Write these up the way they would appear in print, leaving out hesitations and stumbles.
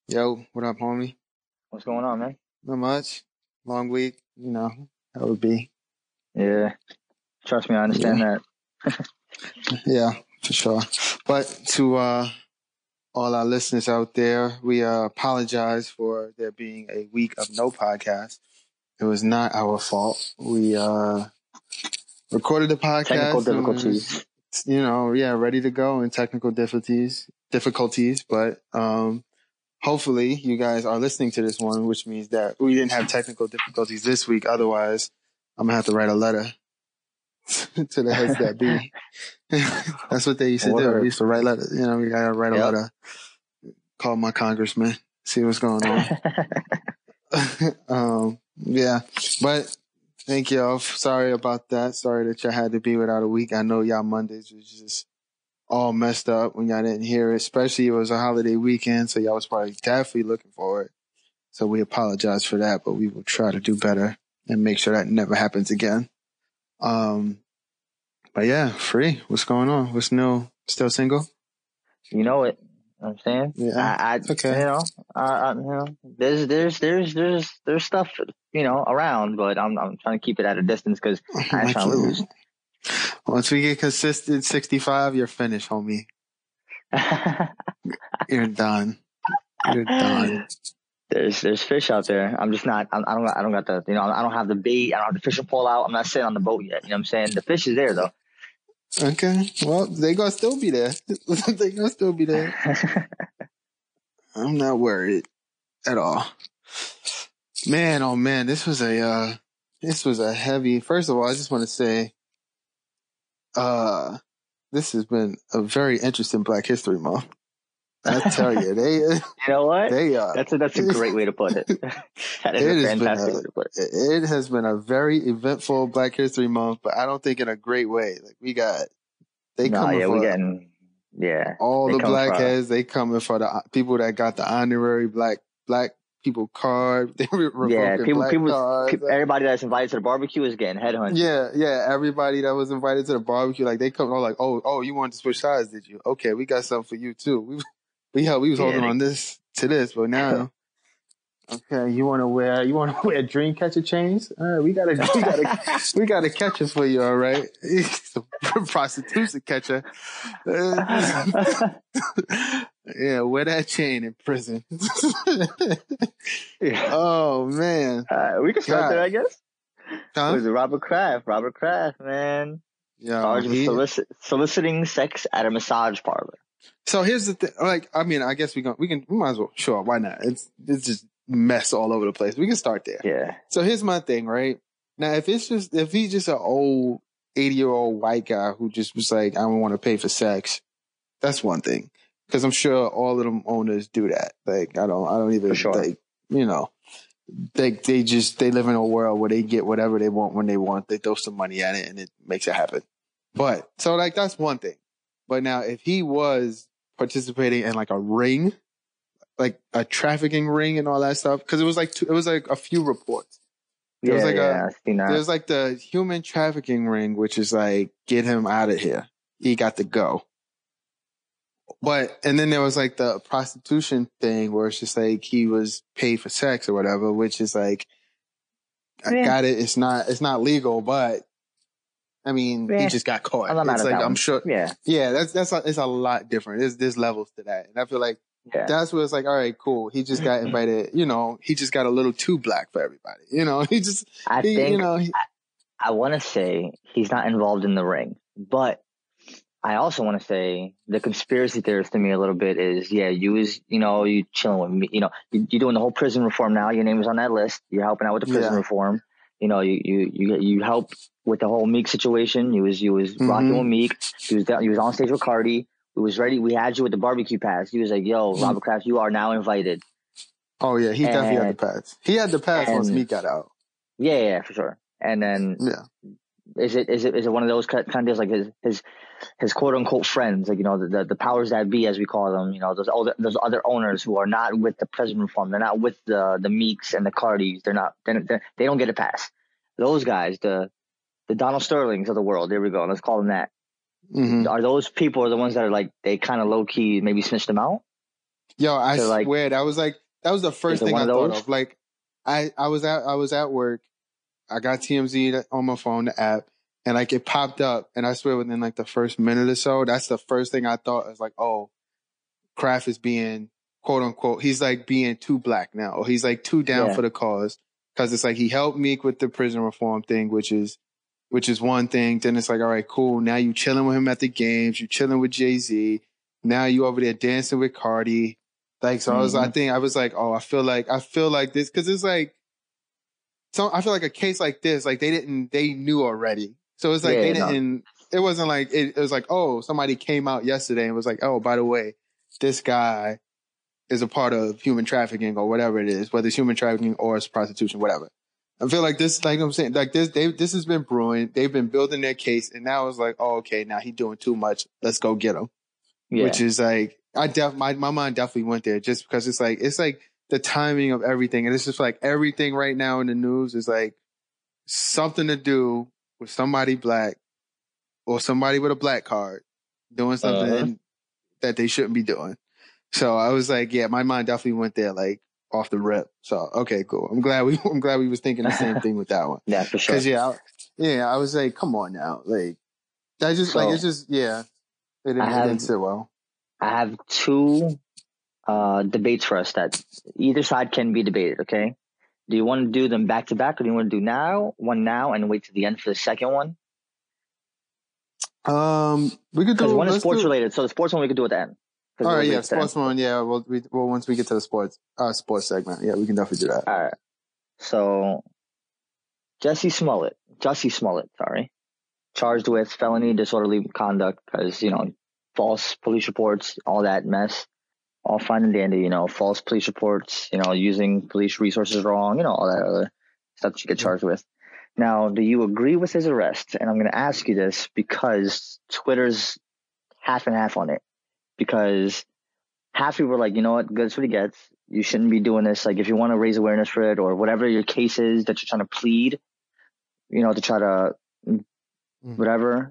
Yo, what up, homie? What's going on, man? Not much. Long week, how it would be. Yeah, trust me, I understand Yeah, that. yeah, for sure. But to all our listeners out there, we apologize for there being a week of no podcast. It was not our fault. We recorded the Technical podcast and difficulties. was, ready to go in technical difficulties, but hopefully you guys are listening to this one, which means that we didn't have technical difficulties this week. Otherwise, I'm gonna have to write a letter to the heads that be. That's what they used to do. Word. We used to write letters. We gotta write a Yep. letter, call my congressman, see what's going on. Yeah, but thank y'all. Sorry about that. Sorry that y'all had to be without a week. I know y'all Mondays was just all messed up when y'all didn't hear it, especially it was a holiday weekend, so y'all was probably definitely looking for it. So we apologize for that, but we will try to do better and make sure that never happens again. But yeah, Free, what's going on? What's new? Still single? You know it. You know what I'm saying? Yeah. Okay. There's stuff, around, but I'm trying to keep it at a distance because I ain't trying to lose. Once we get consistent 65, you're finished, homie. You're done. You're done. There's fish out there. I'm just not. I don't got the. I don't have the bait. I don't have the fishing pole out. I'm not sitting on the boat yet. You know what I'm saying? The fish is there though. Okay. Well, they gonna still be there. They gonna still be there. I'm not worried at all. Man, oh man, this was a heavy. First of all, I just want to say, this has been a very interesting Black History Month. I tell you, you know what? That's a That's great way to put it. That is a fantastic way to put it. It has been a very eventful Black History Month, but I don't think in a great way. Like all the blackheads. They coming for the people that got the honorary black people card. They were revoking black cards. Everybody that's invited to the barbecue is getting headhunted. Yeah. Everybody that was invited to the barbecue, like they come, like, oh, you wanted to switch sides, did you? Okay, we got something for you too. We was holding on this, but now, okay, you want to wear dream catcher chains? All right, we got a catcher for you. All right, prostitution catcher. Yeah, wear that chain in prison. Oh man, we can start there, I guess. Huh? Was it Robert Kraft? Robert Kraft, man. Yeah, charged with soliciting sex at a massage parlor. So here's the thing. Like, I mean, I guess we might as well. Sure, why not? It's just mess all over the place. We can start there. Yeah. So here's my thing, right? Now, if he's just an old 80-year-old white guy who just was like, I don't want to pay for sex, that's one thing. Because I'm sure all of them owners do that. Like, I don't even, for sure. Like, they live in a world where they get whatever they want when they want. They throw some money at it and it makes it happen. But so like, that's one thing. But now if he was participating in like a ring, like a trafficking ring and all that stuff, because it was like a few reports. There was like the human trafficking ring, which is like, get him out of here. He got to go. And then there was like the prostitution thing where it's just like he was paid for sex or whatever, which is like, I got it. It's not legal, but I mean, he just got caught. I'm sure. Yeah. It's a lot different. There's levels to that. And I feel like that's where it's like, all right, cool. He just got invited, he just got a little too black for everybody. I want to say he's not involved in the ring, but I also want to say the conspiracy theorist to me a little bit is, you chilling with me, you're doing the whole prison reform now. Your name is on that list. You're helping out with the prison reform. You helped with the whole Meek situation. You was rocking with Meek. He was on stage with Cardi. We was ready. We had you with the barbecue pass. He was like, yo, Robert Kraft, you are now invited. Oh yeah. He definitely had the pass. He had the pass once Meek got out. Yeah, for sure. And then, is it one of those kind of deals, like his quote unquote friends, like, the powers that be, as we call them, those other owners who are not with the prison reform. They're not with the Meeks and the Cardis. They don't get a pass. Those guys, the Donald Sterlings of the world. There we go. Let's call them that. Mm-hmm. Are those people the ones that are like, they kind of low key maybe snitched them out? Yo, I So like, swear that was the is first it thing one I of thought those? of. Like I was at work. I got TMZ on my phone, the app, and like it popped up, and I swear within like the first minute or so, that's the first thing I thought. I was like, oh, Kraft is being quote unquote, he's like being too black now, or he's like too down Yeah. for the cause, because it's like he helped Meek with the prison reform thing, which is one thing. Then it's like, all right, cool. Now you chilling with him at the games, you chilling with Jay-Z. Now you over there dancing with Cardi. Like, so I was like, oh, I feel like this, because it's like, so I feel like a case like this, like they knew already. So it's like Yeah, no. it wasn't like, it was like, oh, somebody came out yesterday and was like, oh, by the way, this guy is a part of human trafficking or whatever it is, whether it's human trafficking or it's prostitution, whatever. I feel like this, like I'm saying, like this has been brewing. They've been building their case, and now it's like, oh, okay, now he's doing too much. Let's go get him. Which Yeah. is like, my mind definitely went there, just because it's like the timing of everything, and it's just like everything right now in the news is like something to do with somebody black or somebody with a black card doing something that they shouldn't be doing. So I was like, yeah, my mind definitely went there, like off the rip. So okay, cool. I'm glad we was thinking the same thing with that one. Yeah, for sure. Cause I was like, come on now, like that just So, like it's just it didn't sit well. I have two debates for us that either side can be debated. Okay. Do you want to do them back to back, or do you want to do one now and wait to the end for the second one? We could do, Because one is sports related, so the sports one we could do at the end. All right, yeah, sports one, yeah. Well, once we get to the sports segment, yeah, we can definitely do that. All right. So, Jussie Smollett, sorry, charged with felony disorderly conduct because, false police reports, all that mess, all fine and dandy, false police reports, using police resources wrong, all that other stuff that you get charged with. Now, do you agree with his arrest? And I'm going to ask you this because Twitter's half and half on it. Because half people were like, you know what, that's what he gets. You shouldn't be doing this. Like, if you want to raise awareness for it or whatever your case is that you're trying to plead, to try to whatever,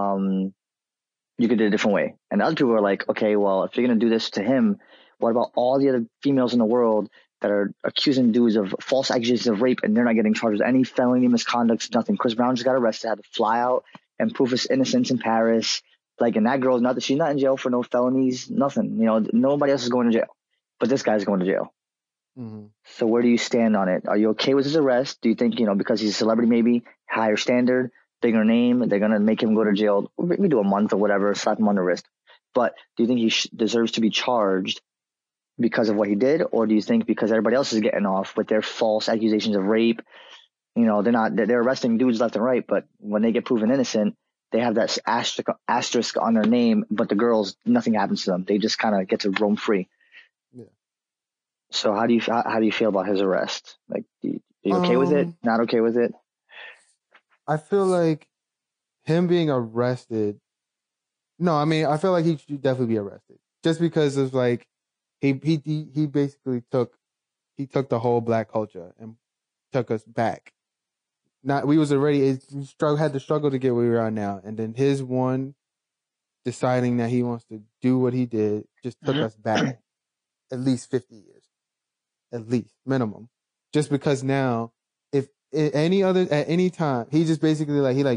you could do it a different way. And the other people were like, okay, well, if you're going to do this to him, what about all the other females in the world that are accusing dudes of false accusations of rape and they're not getting charged with any felony misconduct, nothing. Chris Brown just got arrested, had to fly out and prove his innocence in Paris. Like, and that girl's she's not in jail for no felonies, nothing. Nobody else is going to jail, but this guy's going to jail. Mm-hmm. So where do you stand on it? Are you okay with his arrest? Do you think, because he's a celebrity, maybe higher standard, bigger name, they're going to make him go to jail? We do a month or whatever, slap him on the wrist. But do you think he deserves to be charged because of what he did? Or do you think because everybody else is getting off with their false accusations of rape, they're arresting dudes left and right, but when they get proven innocent, they have that asterisk on their name, but the girls, nothing happens to them. They just kind of get to roam free. Yeah. So how do you feel about his arrest? Like, are you okay with it? Not okay with it? I feel like him being arrested. No, I mean, I feel like he should definitely be arrested, just because of like he basically took the whole black culture and took us back. We was already had to struggle to get where we are now, and then his one deciding that he wants to do what he did just took us back at least 50 years, at least minimum. Just because now, if at any time, he just basically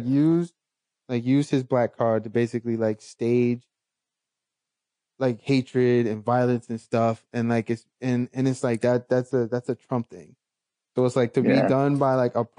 used his black card to basically like stage like hatred and violence and stuff, and like it's like that's a Trump thing. So it's like to be done by like a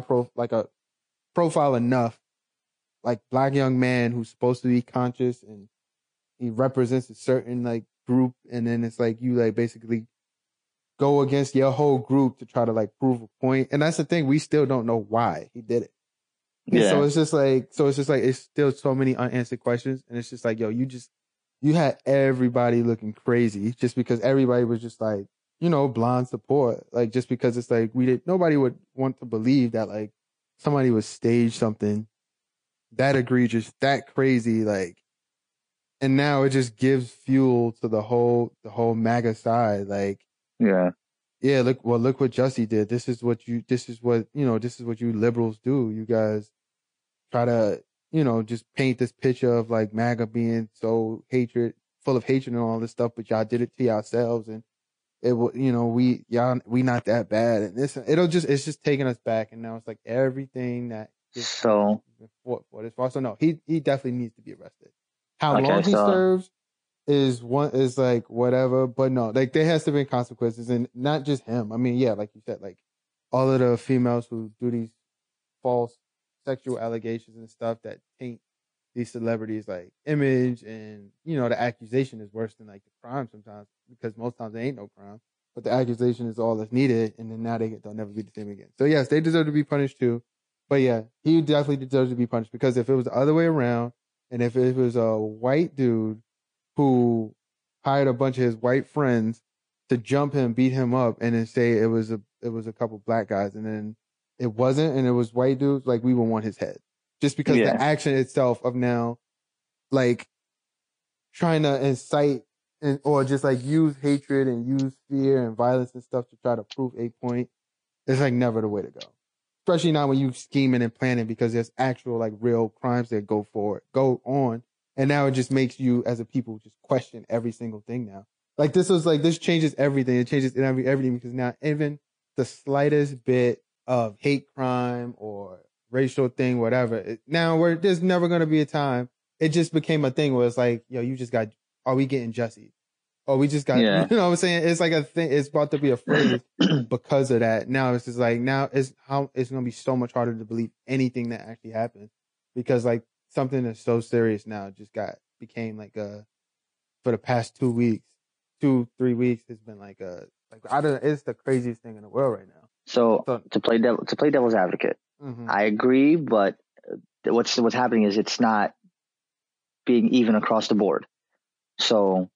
profile enough, like black young man who's supposed to be conscious and he represents a certain like group, and then it's like you like basically go against your whole group to try to like prove a point. And that's the thing, we still don't know why he did it. Yeah. So it's just like it's still so many unanswered questions, and it's just like, yo, you had everybody looking crazy just because everybody was just like, blind support. Like, just because it's like nobody would want to believe that like somebody would stage something that egregious, that crazy, like, and now it just gives fuel to the whole MAGA side. Like, look what Jussie did. This is what you liberals do. You guys try to, just paint this picture of like MAGA being so hatred full of hatred and all this stuff, but y'all did it to yourselves, and it will, we not that bad, and it's just taking us back, and now it's like everything that So fought for this far. So no, he definitely needs to be arrested. How okay, long he so serves is like whatever, but no, like there has to be consequences, and not just him. I mean, yeah, like you said, like all of the females who do these false sexual allegations and stuff that taint these celebrities like image, and the accusation is worse than like the crime sometimes, because most times there ain't no crime, but the accusation is all that's needed, and then now they'll never be the same again. So yes, they deserve to be punished too, but yeah, he definitely deserves to be punished, because if it was the other way around, and if it was a white dude who hired a bunch of his white friends to jump him, beat him up, and then say it was a couple black guys, and then it wasn't, and it was white dudes, like we would want his head, just because the action itself of now, like trying to incite or just like use hatred and use fear and violence and stuff to try to prove a point is like never the way to go. Especially not when you scheming and planning, because there's actual like real crimes that go on. And now it just makes you as a people just question every single thing now. Like this changes everything. It changes everything, because now even the slightest bit of hate crime or racial thing, whatever, there's never going to be a time. It just became a thing where it's like, yo, are we getting Jesse? Oh, we just got, you know what I'm saying? It's like a thing. It's about to be a phrase because of that. Now it's just like, it's going to be so much harder to believe anything that actually happened, because like something that's so serious now became like for the past 2 weeks, 3 weeks, it's been like it's the craziest thing in the world right now. So to play devil's advocate, I agree, but what's happening is it's not being even across the board. So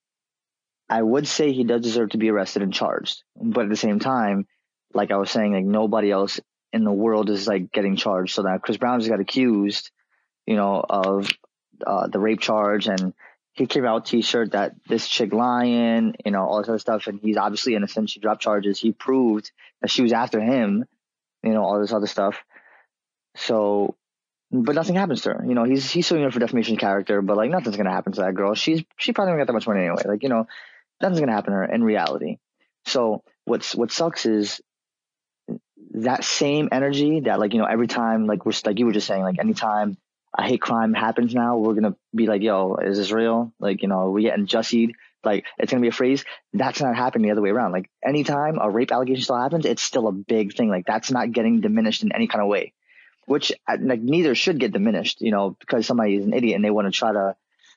I would say he does deserve to be arrested and charged, but at the same time, like I was saying, like nobody else in the world is like getting charged. So that Chris Brown just got accused, of the rape charge, and he came out T-shirt that this chick lying, all this other stuff, and he's obviously innocent. She dropped charges. He proved that she was after him, all this other stuff. So, but nothing happens to her. He's suing her for defamation of character, but like nothing's gonna happen to that girl. She probably don't got that much money anyway. Like nothing's gonna happen to her in reality. So what sucks is that same energy that like every time like we're like you were just saying, like anytime a hate crime happens now, we're gonna be like, yo, is this real? Like we getting jussied. Like it's gonna be a phrase. That's not happening the other way around. Like anytime a rape allegation still happens, it's still a big thing. Like that's not getting diminished in any kind of way, which like neither should get diminished. Because somebody is an idiot and they want to try to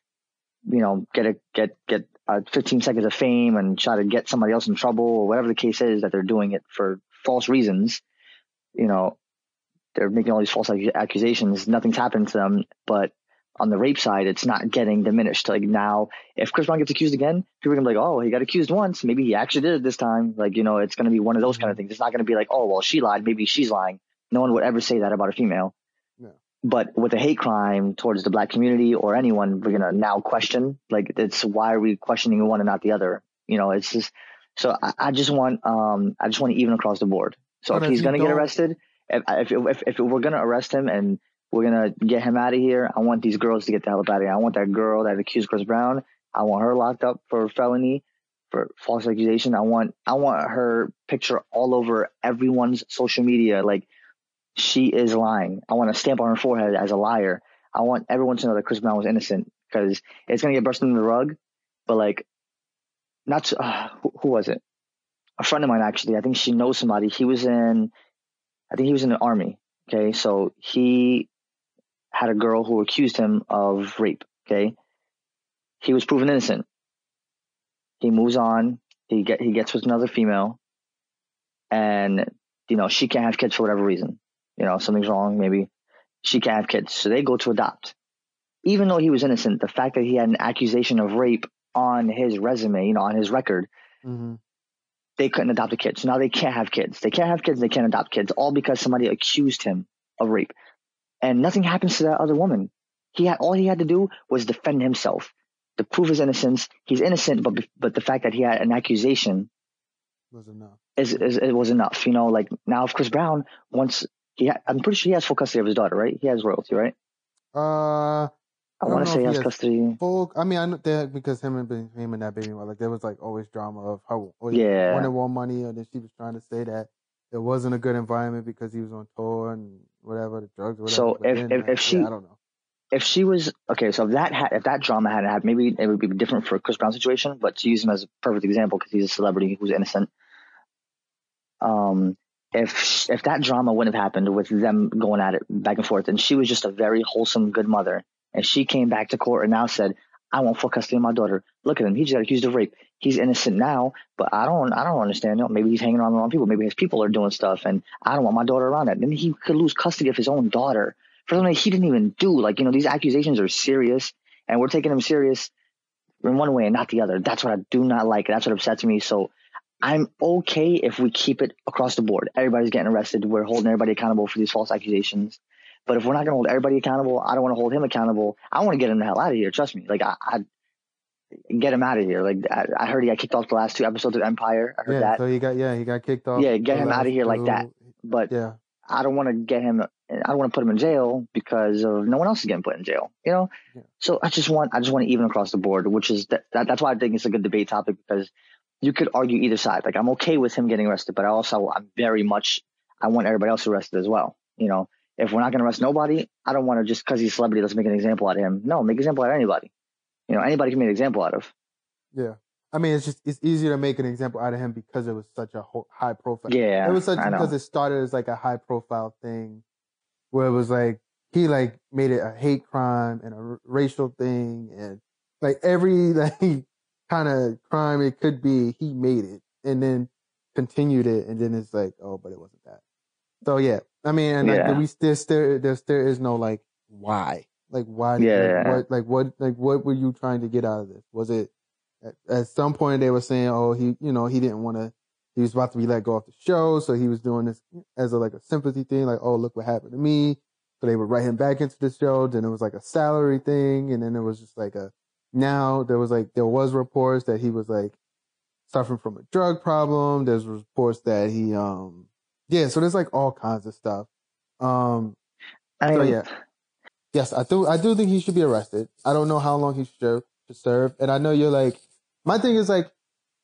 get 15 seconds of fame and try to get somebody else in trouble, or whatever the case is, that they're doing it for false reasons. They're making all these false accusations. Nothing's happened to them, but on the rape side, it's not getting diminished. Like now, if Chris Brown gets accused again, people are gonna be like, oh, he got accused once. Maybe he actually did it this time. Like, it's going to be one of those kind of things. It's not going to be like, oh, well, she lied. Maybe she's lying. No one would ever say that about a female. Yeah. But with a hate crime towards the black community or anyone, we're going to now question. Like, it's why are we questioning one and not the other? It's just, so I just want even across the board. So if he's going to get arrested, if we're going to arrest him and we're going to get him out of here, I want these girls to get the hell up out of here. I want that girl that accused Chris Brown. I want her locked up for felony, for false accusation. I want her picture all over everyone's social media. Like, she is lying. I want a stamp on her forehead as a liar. I want everyone to know that Chris Brown was innocent, because it's going to get brushed under the rug. But like, who was it? A friend of mine, actually. I think she knows somebody. He was in the army. Okay. So he had a girl who accused him of rape. Okay. He was proven innocent. He moves on. He gets with another female, and she can't have kids for whatever reason. Something's wrong. Maybe she can't have kids, so they go to adopt. Even though he was innocent, the fact that he had an accusation of rape on his resume, on his record, they couldn't adopt a kid. So now they can't have kids. They can't have kids. They can't adopt kids, all because somebody accused him of rape, and nothing happens to that other woman. All he had to do was defend himself to prove his innocence. He's innocent, but the fact that he had an accusation was enough. It was enough. Like now, if Chris Brown wants, I'm pretty sure he has full custody of his daughter, right? He has royalty, right? I I don't want to know say if he he has has custody. full. I mean, I know that because him and that baby, like there was like always drama of how he Yeah. wanted more money, or then she was trying to say that it wasn't a good environment because he was on tour and whatever, the drugs or whatever. So But then, she I don't know. if she was okay, so if that drama hadn't happened, maybe it would be different for Chris Brown's situation. But to use him as a perfect example, because he's a celebrity who's innocent, um, if that drama wouldn't have happened with them going at it back and forth, and she was just a very wholesome, good mother, and she came back to court and now said, "I want full custody of my daughter." Look at him; he just got accused of rape. He's innocent now, but I don't understand. You know, maybe he's hanging around the wrong people. Maybe his people are doing stuff, and I don't want my daughter around that. Then he could lose custody of his own daughter for something he didn't even do. Like, you know, these accusations are serious, and we're taking them serious in one way and not the other. That's what I do not like. That's what upsets me. So I'm okay if we keep it across the board. Everybody's getting arrested. We're holding everybody accountable for these false accusations. But if we're not going to hold everybody accountable, I don't want to hold him accountable. I want to get him the hell out of here. Trust me. Like, I get him out of here. Like, I heard he got kicked off the last 2 episodes of Empire. I heard that. So he got kicked off. Yeah, get him out of here like that. But yeah, I don't want to get him. I don't want to put him in jail because of no one else is getting put in jail. You know. Yeah. So I just want to even across the board, which is that's why I think it's a good debate topic, because you could argue either side. Like, I'm okay with him getting arrested, but I want everybody else arrested as well. You know, if we're not going to arrest nobody, I don't want to just because he's a celebrity, let's make an example out of him. No, make an example out of anybody. You know, anybody can make an example out of. Yeah. I mean, it's easier to make an example out of him because it was such a high profile. Yeah, it was because it started as like a high profile thing, where it was like he like made it a hate crime and a racial thing, and like every like kind of crime it could be, he made it and then continued it, and then it's like, oh, but it wasn't that. So yeah, I mean, and like there is no like why, like why, what were you trying to get out of this? Was it at some point they were saying, oh, he didn't want to, he was about to be let go off the show, so he was doing this as a sympathy thing, like, oh, look what happened to me. So they would write him back into the show. Then it was like a salary thing, and then it was just like there was reports that he was like suffering from a drug problem. There's reports that he so there's like all kinds of stuff. Yes, I do think he should be arrested. I don't know how long he should serve, and I know you're like, my thing is like,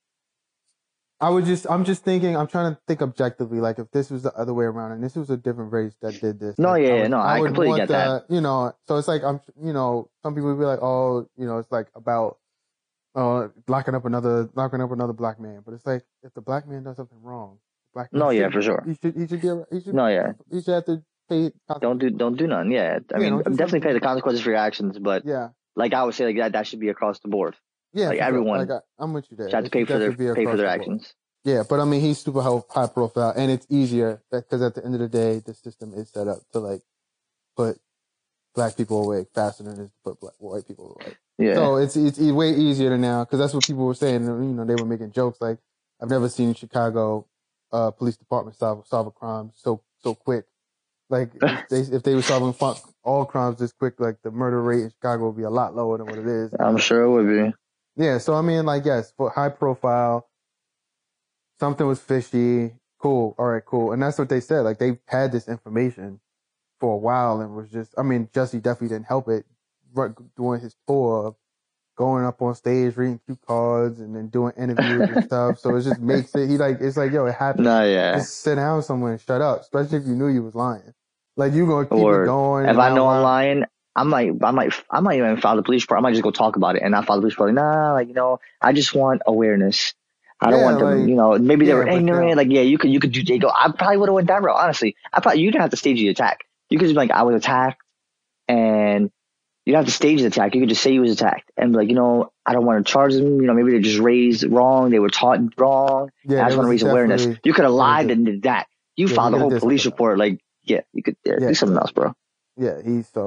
I'm trying to think objectively, like if this was the other way around and this was a different race that did this. I completely get that. You know, so it's like, some people would be like, oh, it's like about locking up another black man, but it's like, if the black man does something wrong, for sure. He should have to pay. Don't do none. Yeah, I mean, definitely pay the consequences for your actions, but yeah, like I would say, like that should be across the board. Yeah, like everyone, sure. I'm with you there. Should have to pay for their actions. Yeah, but I mean, he's super high profile, and it's easier because at the end of the day, the system is set up to like put black people away faster than it is to put white people away. Yeah. So it's way easier now, because that's what people were saying. They were making jokes like, I've never seen Chicago police department solve a crime so quick. Like if they were solving all crimes this quick, like the murder rate in Chicago would be a lot lower than what it is. I'm sure it would be. Yeah, so I mean, like, yes, for high profile, something was fishy. Cool. All right, cool. And that's what they said. Like, they had this information for a while, and was just, I mean, Jussie definitely didn't help it doing his tour, going up on stage, reading cue cards, and then doing interviews and stuff. So it just makes it, it's like, yo, it happened. Just sit down somewhere and shut up, especially if you knew you was lying. Like, you going to keep it going. If I know I'm lying, I might even file the police report. I might just go talk about it and not file the police report. Like, I just want awareness. I don't want them, maybe they were ignorant. Like, yeah, you could do, they go, I probably would have went that route, honestly. You didn't have to stage the attack. You could just be like, I was attacked, and you don't have to stage the attack. You could just say you was attacked and be like, I don't want to charge them. Maybe they just raised wrong. They were taught wrong. Yeah, I just want to raise awareness. You could have lied and did that. You filed the whole police report. Like, yeah, you could do something else, bro. Yeah,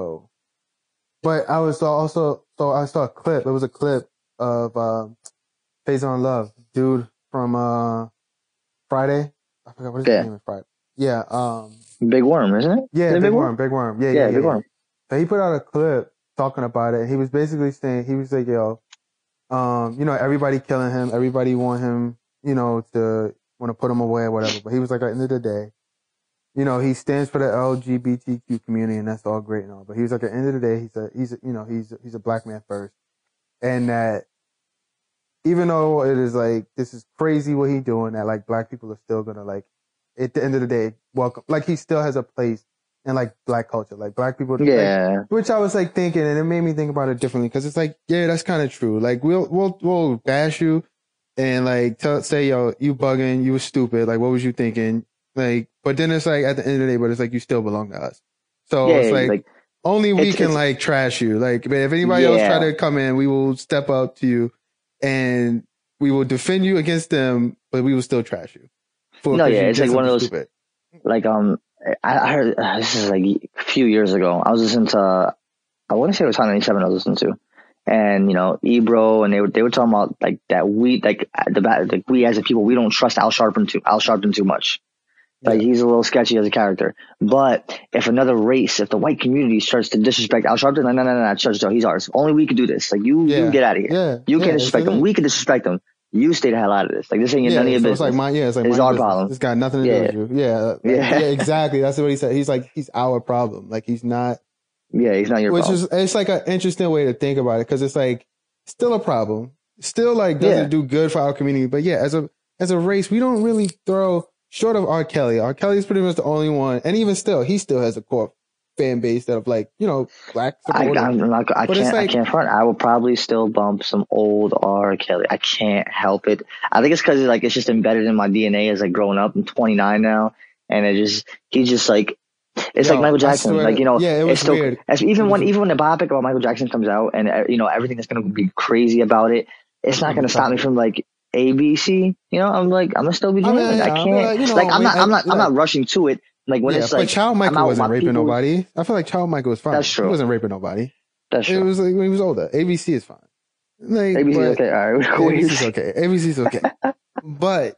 but I saw a clip. It was a clip of Faison Love, dude from Friday. I forgot what his name is. Friday. Yeah. Big Worm, isn't it? Yeah, Big Worm. Yeah, Big Worm. So he put out a clip talking about it. He was basically saying, he was like, yo, everybody killing him. Everybody want him, to want to put him away or whatever. But he was like, at the end of the day, he stands for the LGBTQ community, and that's all great and all. But he was like, at the end of the day, he's a black man first, and that even though it is like this is crazy what he's doing, that like black people are still gonna like at the end of the day welcome. Like he still has a place in like black culture, like black people. Yeah. Like, which I was like thinking, and it made me think about it differently because it's like, yeah, that's kind of true. Like we'll bash you and like say, yo, you bugging, you was stupid. Like, what was you thinking? Like, but then it's like at the end of the day, but it's like you still belong to us. So Yeah, it's like only we can like trash you. Like, if anybody else try to come in, we will step up to you and we will defend you against them, but we will still trash you. No, yeah, it's like one of those. Stupid. Like, I heard this is like a few years ago. I was listening to, I want to say it was Hot 97 I was listening to, and Ebro, and they were talking about like that we like we as a people, we don't trust Al Sharpton too much. Like he's a little sketchy as a character. But if another race, if the white community starts to disrespect Al Sharpton, no, he's ours. Only we could do this. Like you get out of here. Yeah, you can't disrespect him. We can disrespect him. You stay the hell out of this. Like this ain't none of your business. It's like it's our business. problem. It's got nothing to do with you. Yeah, exactly. That's what he said. He's like, he's our problem. Like he's not. Yeah, he's not your problem. It's like an interesting way to think about it because it's like still a problem. Still like doesn't do good for our community. But yeah, as a race, we don't really throw short of R. Kelly. R. Kelly is pretty much the only one, and even still, he still has a core fan base that of like black supporters. I can't front. I will probably still bump some old R. Kelly. I can't help it. I think it's because like it's just embedded in my DNA as like growing up. I'm 29 now, and he's just like it's like Michael Jackson. Like it was it's still weird. Even when the biopic about Michael Jackson comes out, and everything is going to be crazy about it, it's not going to stop me from like ABC. I'm gonna still be doing it. I can't. I'm not rushing to it. Like when it's like, but Child Michael wasn't raping nobody. I feel like Child Michael was fine. That's true. He wasn't raping nobody. That's true. It was like when he was older. ABC is fine. Like, ABC is okay. All right. ABC's okay. ABC's okay. But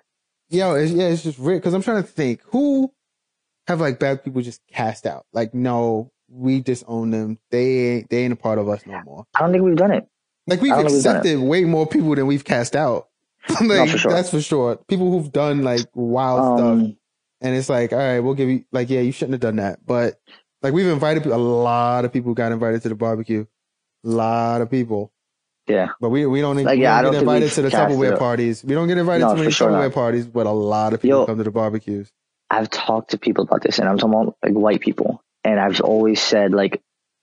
it's just weird because I'm trying to think who have like bad people just cast out. Like, no, we disown them. They ain't a part of us no more. I don't think we've done it. Like we've accepted way more people than we've cast out. Like, no, for sure. That's for sure. People who've done like wild stuff. And it's like, all right, we'll give you, like, yeah, you shouldn't have done that. But, like, we've invited a lot of people got invited to the barbecue. A lot of people. Yeah. But we don't get invited to the Tupperware parties. We don't get invited to many Tupperware parties, but a lot of people come to the barbecues. I've talked to people about this, and I'm talking about, like, white people. And I've always said, like,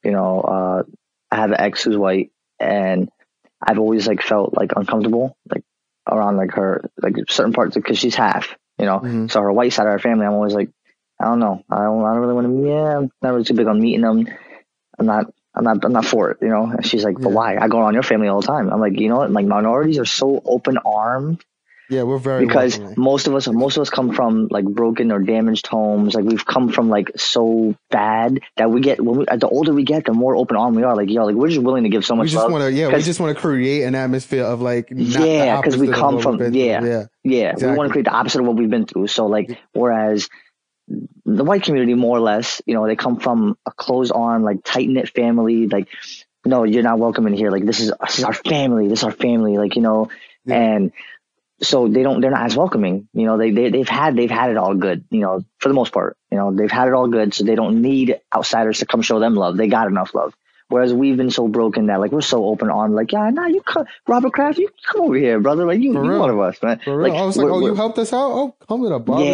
I have an ex who's white, and I've always, like, felt, like, uncomfortable, like, around, like, her, like, certain parts, because she's half. So her white side of our family, I'm always like, I don't know. I don't really want to. Yeah, I'm not really too big on meeting them. I'm not for it. And she's like, but why? I go around your family all the time. I'm like, like minorities are so open armed. Yeah, we're very because most of us come from like broken or damaged homes. Like we've come from like so bad that we get the older we get, the more open armed we are. Like we're just willing to give so much love. We just want to create an atmosphere of like because we come from exactly. We want to create the opposite of what we've been through. So like whereas the white community more or less, they come from a closed arm, like tight knit family. Like no, you're not welcome in here. Like this is our family. This is our family. Like and. So they're not as welcoming, they've had it all good, for the most part, they've had it all good. So they don't need outsiders to come show them love. They got enough love. Whereas we've been so broken that like, we're so open armed, like, you come, Robert Kraft, you come over here, brother. Like you one of us, man. Like, I was like, you helped us out. Oh, come to the barbecue.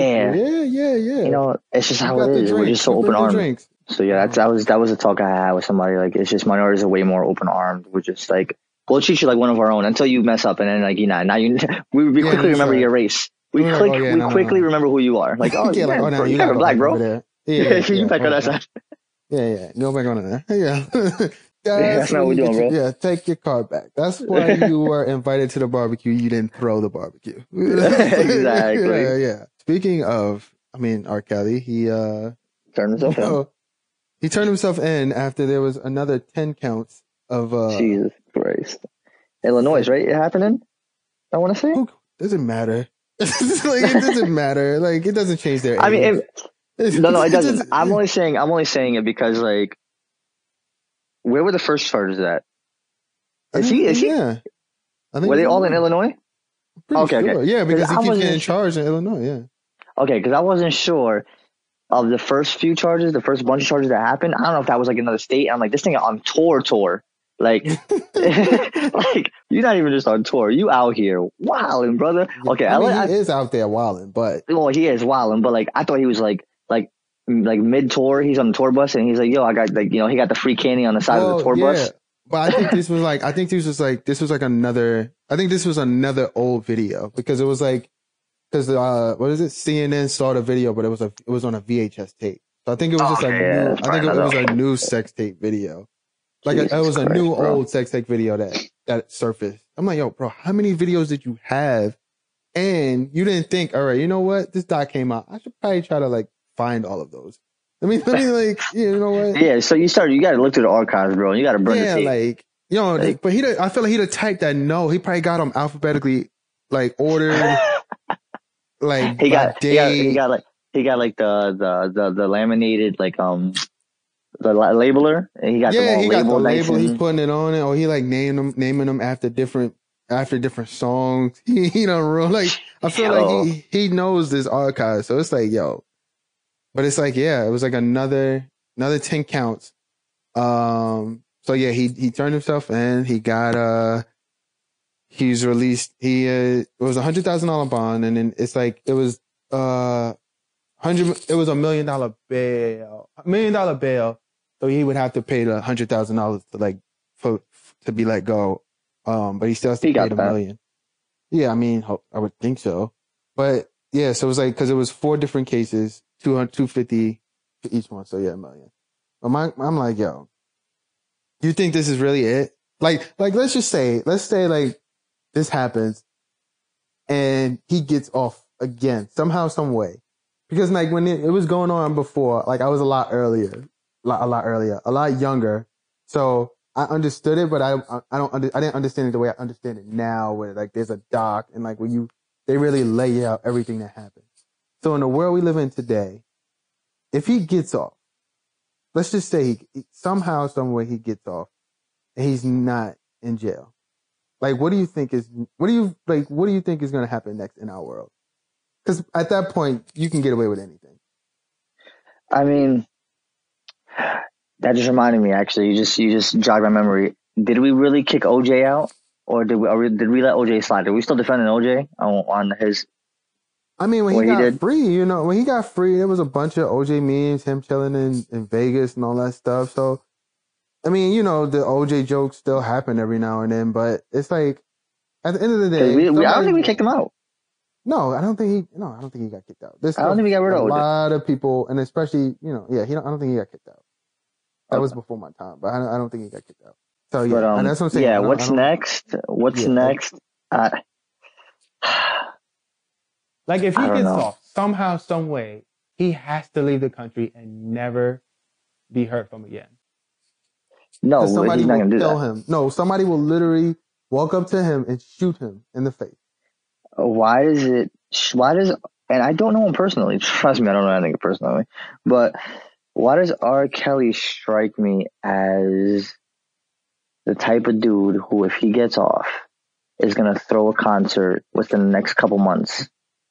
Yeah. It's just how it is. We're just so open armed. So yeah, that was a talk I had with somebody. Like, it's just minorities are way more open armed. We're just like, we'll treat you like one of our own until you mess up, and then like we quickly remember your race. We quickly remember who you are. Like, you're kind of black, bro. Yeah, you back on that side. Yeah. Go back on there. Yeah. That's not what we're doing, bro. Yeah, take your card back. That's why you were invited to the barbecue. You didn't throw the barbecue. Exactly. Yeah. Speaking of, R. Kelly, he turned himself in. He turned himself in after there was another 10 counts of Jesus Christ. Illinois, right? It happening? I want to say. Doesn't matter. It doesn't matter. Like, it doesn't change their age. No, it doesn't. I'm only saying it because, like, where were the first charges at? Is he? Yeah. Were they all in Illinois? Okay. Yeah, because he keeps getting charged in Illinois, yeah. Okay, because I wasn't sure of the first few charges, the first bunch of charges that happened. I don't know if that was like another state. I'm like, this thing on tour. Like, like you're not even just on tour. You out here wilding, brother. Okay, I mean, he is out there wilding, but well, he is wilding, but like I thought he was like mid tour. He's on the tour bus and he's like, yo, I got like he got the free candy on the side of the tour bus. But I think this was like another. I think this was another old video because it was like because what is it? CNN saw the video, but it was on a VHS tape. So I think it was just a new. I think it was a new sex tape video. Like it was a new old sex tape video that surfaced. I'm like, yo, bro, how many videos did you have? And you didn't think, all right, you know what? This doc came out. I should probably try to like find all of those. Let me like, you know what? Yeah, so you got to look through the archives, bro. You got to burn the tape. Like, you know, like, but I feel like he'd have typed that. No, he probably got them alphabetically, like ordered. Like he got like the laminated like the labeler. And he got he got the nice label. He's putting it on it, or he like naming them after different songs. He don't real like. I feel like he knows this archive, so it's like yo. But it's like it was like another 10 counts. So yeah, he turned himself in. He got he's released. It was $100,000 bond, and then it's like it was $1 million bail. $1 million bail. So he would have to pay the $100,000 to like to be let go. But he still has to pay the $1 million. Yeah, I mean, I would think so. But yeah, so it was like because it was 4 different cases, $250 for each one. So yeah, $1 million. But I'm like, yo, you think this is really it? Like let's say like this happens and he gets off again somehow, some way. Because like when it was going on before, like I was a lot younger. So I understood it, but I didn't understand it the way I understand it now, where like there's a doc and like they really lay out everything that happens. So in the world we live in today, if he gets off, let's just say somehow, some way he gets off and he's not in jail. Like, what do you think is going to happen next in our world? Because at that point, you can get away with anything. I mean, that just reminded me. Actually, you just jogged my memory. Did we really kick OJ out, or did we let OJ slide? Are we still defending OJ on his? I mean, when he got free, there was a bunch of OJ memes, him chilling in Vegas and all that stuff. So, I mean, the OJ jokes still happen every now and then, but it's like at the end of the day, I don't think we kicked him out. No, I don't think he got kicked out. I don't think we got rid of OJ. A lot of people, and especially, I don't think he got kicked out. That was before my time, but I don't think he got kicked out. So yeah, but, and that's what I'm saying. Yeah, what's next? Next? Like if he gets off somehow, some way, he has to leave the country and never be heard from again. No, somebody he's not will gonna do kill that. him. No, somebody will literally walk up to him and shoot him in the face. Why does, and I don't know him personally. Trust me, I don't know anything personally. But why does R. Kelly strike me as the type of dude who, if he gets off, is going to throw a concert within the next couple months?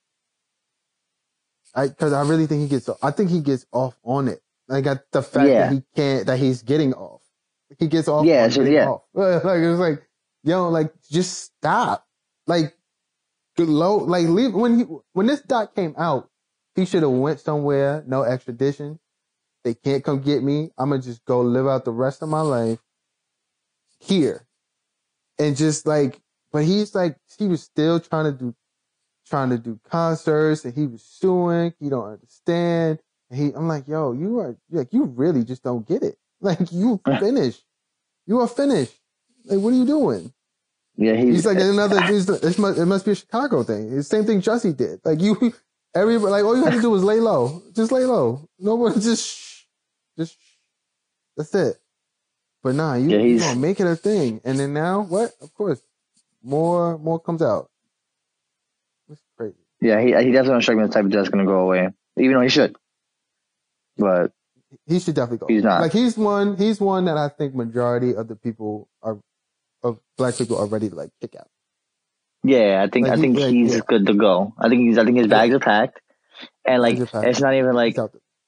Because I really think he gets off. I think he gets off on it. Like the fact that he's getting off. He gets off. Yeah, off. Like it was like, like just stop. Like leave when this doc came out, he should have went somewhere, no extradition. They can't come get me. I'm gonna just go live out the rest of my life here. And just like, but he's like, he was still trying to do concerts and he was suing. He don't understand. And I'm like, yo, you really just don't get it. Like you finished. You are finished. Like, what are you doing? Yeah, he's like it must be a Chicago thing. It's the same thing Jussie did. Like everybody, like all you had to do was lay low. Just lay low. Nobody just that's it. But nah, you gonna make it a thing. And then now what? Of course, more comes out. It's crazy. Yeah, he definitely don't strike me as the type of dude that's gonna go away. Even though he should. But he should definitely go. He's not. Like he's one that I think majority of the people of black people are ready to like kick out. Yeah, I think he's good to go. I think his bags are packed. And like it's not even like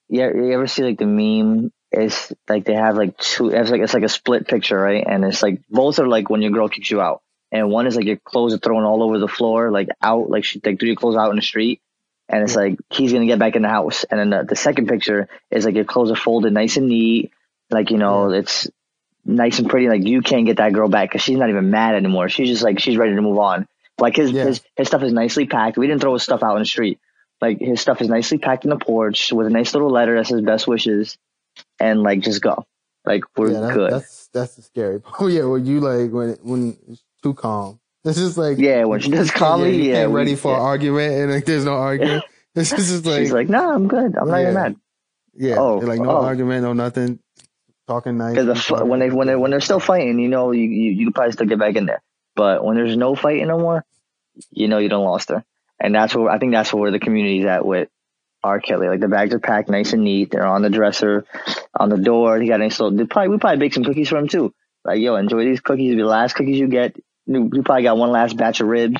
Yeah, you ever see like the meme? It's like they have like two. It's like a split picture, right? And it's like both are like when your girl kicks you out, and one is like your clothes are thrown all over the floor, like out, like she like threw your clothes out in the street, and it's Yeah. like he's gonna get back in the house. And then the second picture is like your clothes are folded nice and neat, like Yeah. it's nice and pretty. Like you can't get that girl back because she's not even mad anymore. She's just like she's ready to move on. Like Yeah. his stuff is nicely packed. We didn't throw his stuff out in the street. Like his stuff is nicely packed in the porch with a nice little letter that says best wishes, and like just go. Like we're Yeah, good. that's the scary part. Yeah, when you like when it's too calm. It's just like Yeah, when she does yeah, you calmly, yeah, came ready for an argument and like there's no yeah. argument. It's just She's like like, nah, I'm good. I'm not even yeah, mad. yeah, Oh, like no oh, argument, no nothing. Talking nice, because keep talking. when they're still fighting, you could probably still get back in there. But when there's no fighting no more, you don't lost her. And I think that's where the community's at with R. Kelly. Like the bags are packed nice and neat. They're on the dresser, on the door. He got nice little. We probably bake some cookies for him too. Like yo, enjoy these cookies. It'll be the last cookies you get. We probably got one last batch of ribs.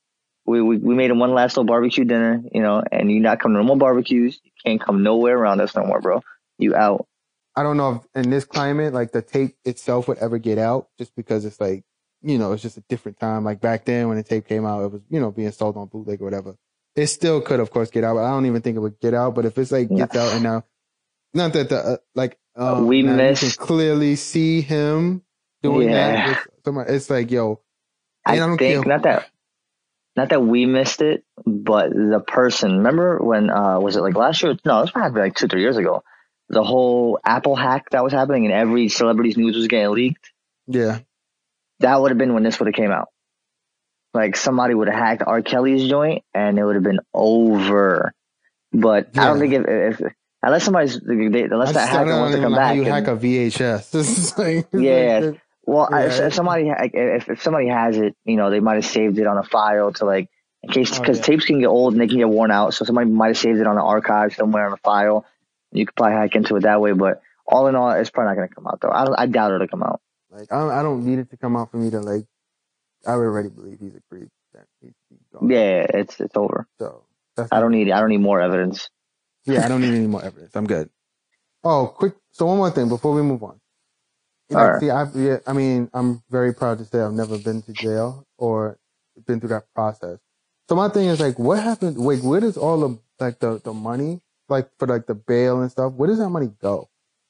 We made him one last little barbecue dinner, and you not come to no more barbecues. You can't come nowhere around us no more, bro. You out. I don't know if in this climate, like the tape itself would ever get out, just because it's like it's just a different time. Like back then when the tape came out, it was being sold on bootleg or whatever. It still could, of course, get out, but I don't even think it would get out. But if it's like No. gets out and now, not that the We now you can missed. clearly see him doing that Yeah, with somebody. It's like yo, and I I don't care. think not that we missed it, but the person. Remember when was it like last year? No, it was probably like 2-3 years ago. The whole Apple hack that was happening and every celebrity's news was getting leaked. Yeah, That would have been when this would have came out. Like somebody would have hacked R. Kelly's joint and it would have been over. But I don't think yeah. if unless unless that I hacker wants don't to even come know how you back hack and a VHS. yeah. Well, yeah, if somebody has it, they might have saved it on a file to like in case oh because yeah. tapes can get old and they can get worn out. So somebody might have saved it on an archive somewhere on a file. You could probably hack into it that way. But all in all, it's probably not going to come out though. I doubt it'll come out. Like I don't need it to come out for me to like. I already believe he's a creep. That he's gone. Yeah, it's over. So that's I don't need more evidence. yeah, I don't need any more evidence. I'm good. Oh, quick. So one more thing before we move on. All Like, right. see, I mean, I'm very proud to say I've never been to jail or been through that process. So my thing is like, what happened? Wait, where does all of like the money, like for like the bail and stuff, where does that money go?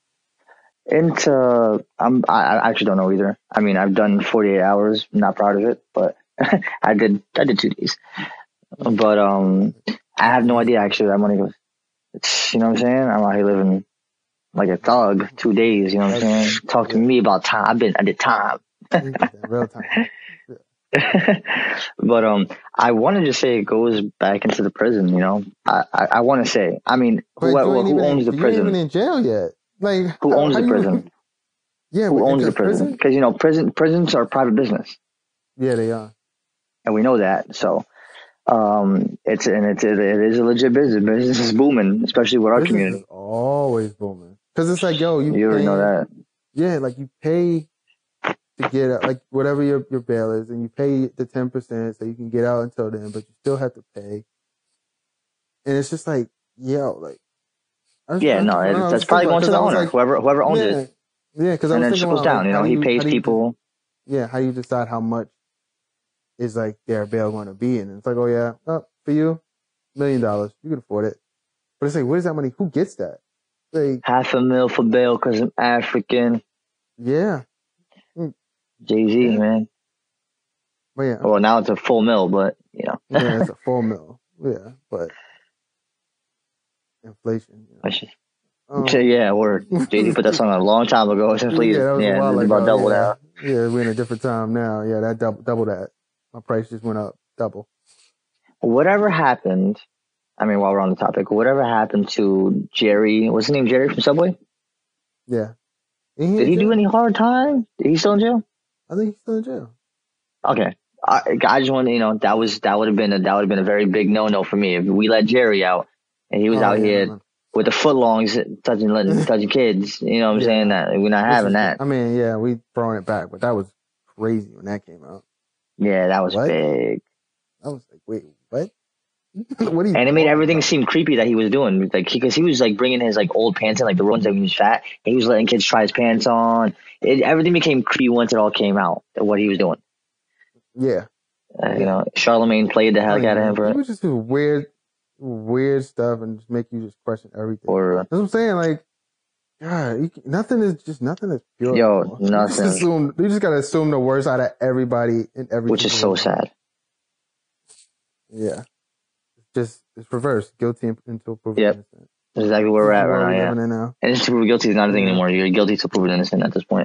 I actually don't know either. I mean, I've done 48 hours. I'm not proud of it, but I did 2 days. But I have no idea actually where that money goes. It's what I'm saying. I'm out here living like a thug. 2 days. You know what I'm saying? Talk to me about time. I did time. You did that real time. But I wanted to say it goes back into the prison. I want to say. I mean, But who owns the you ain't even prison? in jail yet. Like, Who owns how the you? prison? Yeah, Who owns the because prison? prison. Because prisons are private business, Yeah, they are. and we know that. So it is a legit business. Business is booming, especially with our Business is community. always booming. Cause it's like, yo, you You already know pay, that. yeah, like you pay to get out, like whatever your bail is, and you pay the 10% so you can get out until then, but you still have to pay. And it's just like, yo, like, Yeah, I don't know, I was that's just thinking probably about, going to cause the I was owner, like, whoever owns yeah, it, yeah, cause I and was then it thinking trickles about like, down. He pays people. yeah, how do you decide how much is like their bail going to be? And it's like, oh yeah, for you, $1 million, you can afford it. But it's like, where's that money? Who gets that? Like, $500,000 for bail because I'm African. yeah, Jay-Z, yeah, man. but yeah, Well, now it's a full mill, but yeah, it's a full mill. Yeah, but inflation, that's just, Um, yeah, word. Jay-Z put that song out a long time ago. It's yeah, inflated. that was a Yeah, while it's about ago. double Yeah, now. yeah, we're in a different time now. Yeah, that double that. My price just went up double. Whatever happened, I mean, while we're on the topic, whatever happened to Jerry, what's his name, Jerry from Subway? Yeah, ain't he Did in he do jail? any hard time? Is he still in jail? I think he's still in jail. Okay. I just want to, that would have been a very big no for me if we let Jerry out and he was Oh out yeah, here no, with the footlongs no. touching kids. You know what I'm saying? Yeah, That we're not this having is. that. I mean, yeah, we throwing it back, but that was crazy when that came out. Yeah, that was What? big. I was like, wait, what? What are you And it made talking everything about? seem creepy that he was doing, like because he was like bringing his like old pants in, like the ones that when he was fat. And he was letting kids try his pants on. Everything became creepy once it all came out. What he was doing, Yeah, yeah. Charlemagne played the I'm heck telling you, out of him man. for it. People just do weird stuff and just make you just question everything. Or That's what I'm saying. Like, God, nothing is pure yo, anymore. nothing, You just gotta assume the worst out of everybody in every which is so situation. sad. Yeah, it's reversed. Guilty until proven Yep, innocent. that's exactly where This we're is at the right world now. we Yeah, living in now. and to prove guilty is not a thing Yeah, anymore. You're guilty till proven innocent at this point.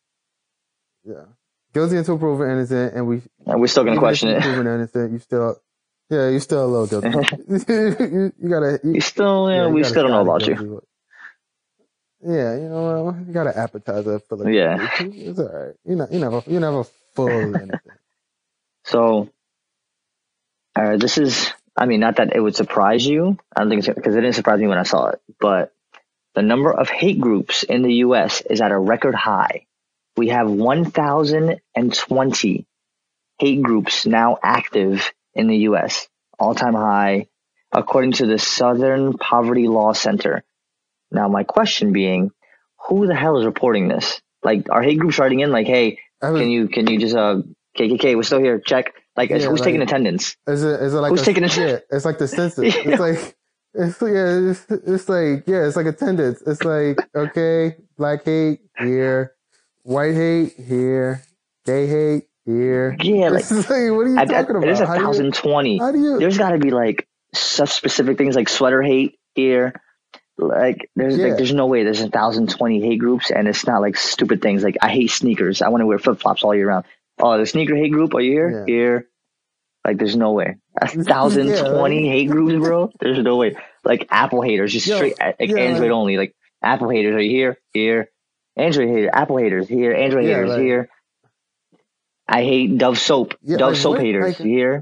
guilty until proven innocent, and And we're still gonna even if question you it. proven innocent, you're still a little guilty. you gotta, You still, yeah, you we gotta still don't know sky the about you. guilty. Yeah, you got an appetizer for the Yeah. guilty. It's all right. You're never fully innocent. So, this is, I mean, not that it would surprise you. I don't think it's because it didn't surprise me when I saw it, but the number of hate groups in the U.S. is at a record high. We have 1,020 hate groups now active in the U.S. All-time high, according to the Southern Poverty Law Center. Now, my question being, who the hell is reporting this? Like, are hate groups writing in like, "Hey, can you just KKK, we're still here, check." Like, Yeah, who's taking like, attendance? is it like Who's taking attendance? yeah, it's like the census. It's like it's like attendance. It's like, okay, black hate here, white hate here, gay hate here. Yeah, like, It's just like, what are you talking it is about? 1,020. How do you? There's got to be like such specific things like sweater hate here. Like there's no way there's 1,020 hate groups, and it's not like stupid things like I hate sneakers. I want to wear flip flops all year round. Oh, the sneaker hate group. Are you here? Yeah. Here. Like there's no way. Yeah, 1,020 like, hate groups, bro. There's no way. Like Apple haters, just straight like Android only. Like Apple haters, are you here? Here. Android haters, Apple haters here. Android haters here. I hate Dove soap. Dove soap haters here.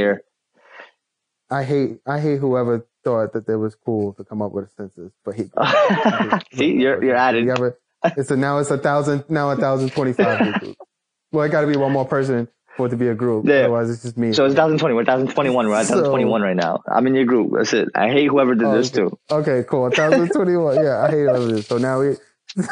I hate whoever thought that it was cool to come up with a census for hate. See, you're at it. Now it's 1,025 hate groups. Well, it got to be one more person for it to be a group. Yeah. Otherwise, it's just me. So it's 1,020. We're 1,021. We're at 1,021 right now. I'm in your group. That's it. I hate whoever did this too. Okay, cool. 1,021. Yeah, I hate whoever did. So now we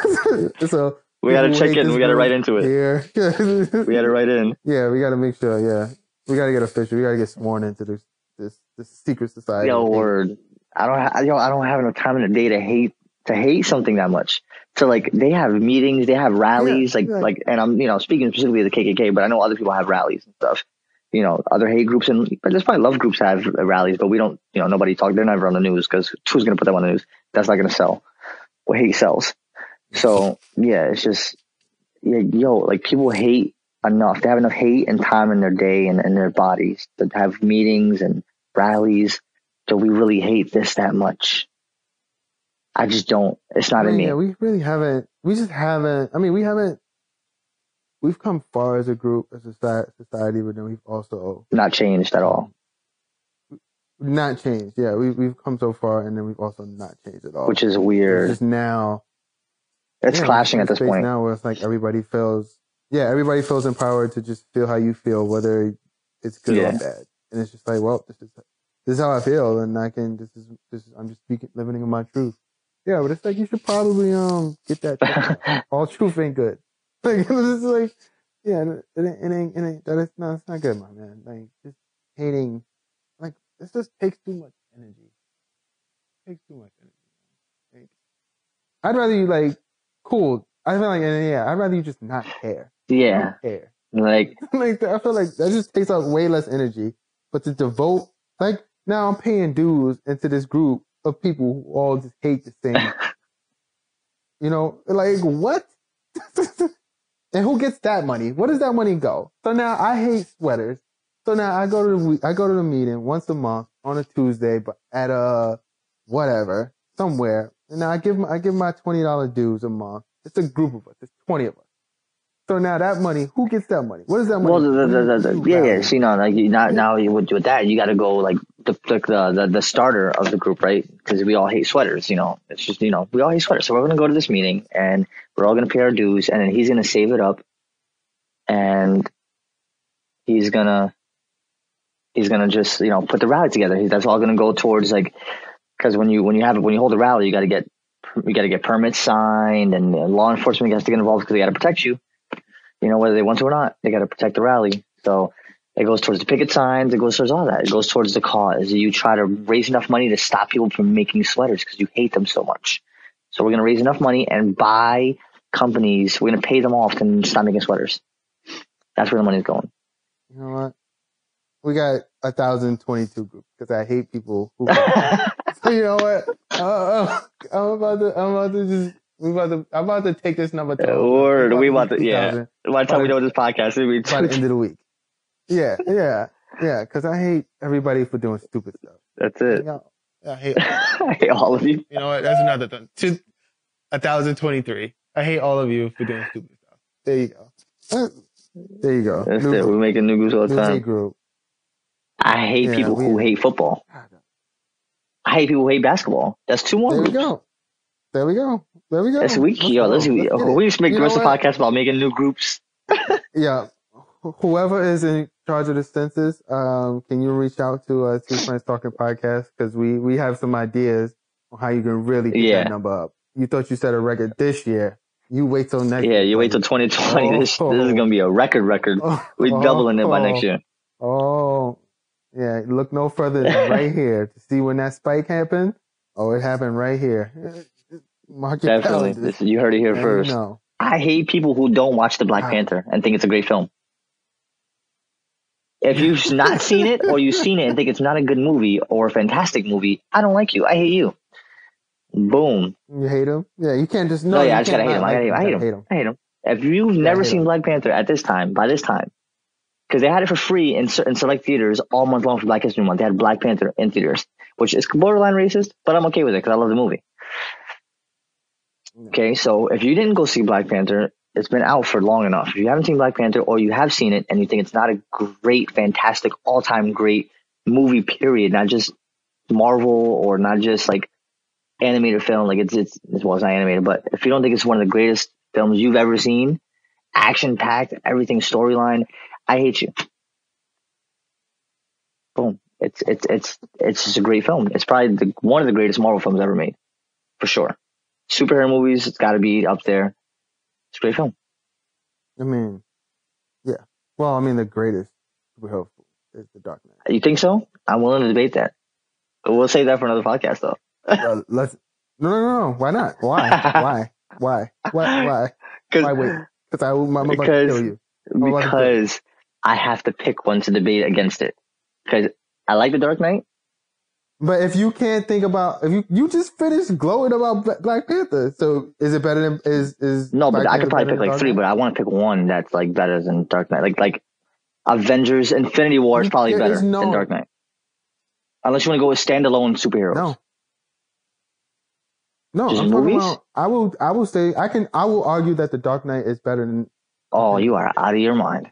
got to check in. We got to write into it. Here. We got to write in. Yeah, we got to make sure. Yeah, we got to get official. We got to get sworn into this secret society. Yo, word. I don't have enough time in the day to hate something that much. So like they have meetings, they have rallies, like, and I'm speaking specifically of the KKK, but I know other people have rallies and stuff. Other hate groups, and there's probably love groups have rallies, but we don't. Nobody talk. They're never on the news because who's gonna put them on the news? That's not gonna sell. Well, hate sells. So yeah, it's just like people hate enough. They have enough hate and time in their day and in their bodies to have meetings and rallies. Do we really hate this that much? I just don't. It's not in me. Yeah, we really haven't. We just haven't. I mean, we haven't. We've come far as a group, as a society, but then we've also not changed at all. Not changed. Yeah, we've come so far, and then we've also not changed at all. Which is weird. It's just now. It's clashing at this point. Now, where it's like everybody feels empowered to just feel how you feel, whether it's good or bad, and it's just like, well, this is how I feel, and I can. This is. I'm just living in my truth. Yeah, but it's like you should probably get that. All truth ain't good. Like it's like, yeah, it ain't it's not good, my man. Like just hating, like this just takes too much energy. It takes too much energy. Like, I'd rather you cool. I feel like I'd rather you just not care. Yeah. Not care. Like I feel like that just takes up way less energy. But to devote, like now I'm paying dues into this group of people who all just hate the same. Like what? And who gets that money? Where does that money go? So now I hate sweaters. So now I go to the meeting once a month on a Tuesday, but at whatever somewhere. And now I give my $20 dues a month. It's a group of us. It's 20 of us. So now that money, who gets that money? What is that money? Well, yeah. See, no, like now you would do with that. You got to go like the starter of the group, right? Because we all hate sweaters. It's just we all hate sweaters. So we're gonna go to this meeting and we're all gonna pay our dues, and then he's gonna save it up, and he's gonna He's gonna just put the rally together. That's all gonna go towards like, because when you hold a rally, you got to get permits signed, and law enforcement has to get involved because they got to protect you. Whether they want to or not, they got to protect the rally. So it goes towards the picket signs. It goes towards all that. It goes towards the cause. You try to raise enough money to stop people from making sweaters because you hate them so much. So we're going to raise enough money and buy companies. We're going to pay them off to stop making sweaters. That's where the money's going. You know what? We got 1,022 groups because I hate people who. You know what? I'm about to take this number. Word, we about to, yeah. By the time we know this podcast, it'll be by the end of the week. Yeah. Because I hate everybody for doing stupid stuff. That's it. I hate. I hate all of you. You know what? That's another thing. 1,023. I hate all of you for doing stupid stuff. There you go. There you go. That's it. We're making new groups all the time. Group. I hate people who hate football. I hate people who hate basketball. That's two more. There we go. This week, we just make the rest of the podcast about making new groups. Yeah. Whoever is in charge of the census, can you reach out to Two Friends Talking Podcast? Because we have some ideas on how you can really get that number up. You thought you set a record this year. You wait till next year. Yeah, you wait till 2020. This is going to be a record. We're doubling it by next year. Oh, yeah. Look no further than right here to see when that spike happened. Oh, it happened right here. Mark your Definitely. You heard it here first. I hate people who don't watch the Black Panther and think it's a great film. If you've not seen it or you've seen it and think it's not a good movie or a fantastic movie, I don't like you. I hate you. Boom. You hate him? Yeah, you can't just... I just gotta hate him. I hate him. If you've never seen Black Panther by this time, because they had it for free in select theaters all month long for Black History Month. They had Black Panther in theaters, which is borderline racist, but I'm okay with it because I love the movie. Okay, so if you didn't go see Black Panther, it's been out for long enough. If you haven't seen Black Panther or you have seen it and you think it's not a great, fantastic, all-time great movie, period, not just Marvel or not just like animated film, like it's not animated, but if you don't think it's one of the greatest films you've ever seen, action-packed, everything storyline, I hate you. Boom. It's just a great film. It's probably one of the greatest Marvel films ever made, for sure. Superhero movies, it's got to be up there. It's a great film. I mean, yeah. Well, the greatest superhero is The Dark Knight. You think so? I'm willing to debate that. But we'll save that for another podcast, though. No. Why not? Why? Why wait? Because I'm about to kill you. Because I have to pick one to debate against it. Because I like The Dark Knight. But if you can't think about, if you just finished glowing about Black Panther, so is it better than is? No, but I could probably pick like three, but I want to pick one that's like better than Dark Knight. Like Avengers: Infinity War is probably better than Dark Knight. Unless you want to go with standalone superheroes. No, just I'm movies? talking about, I will say I will argue that The Dark Knight is better than. Oh, you are out of your mind.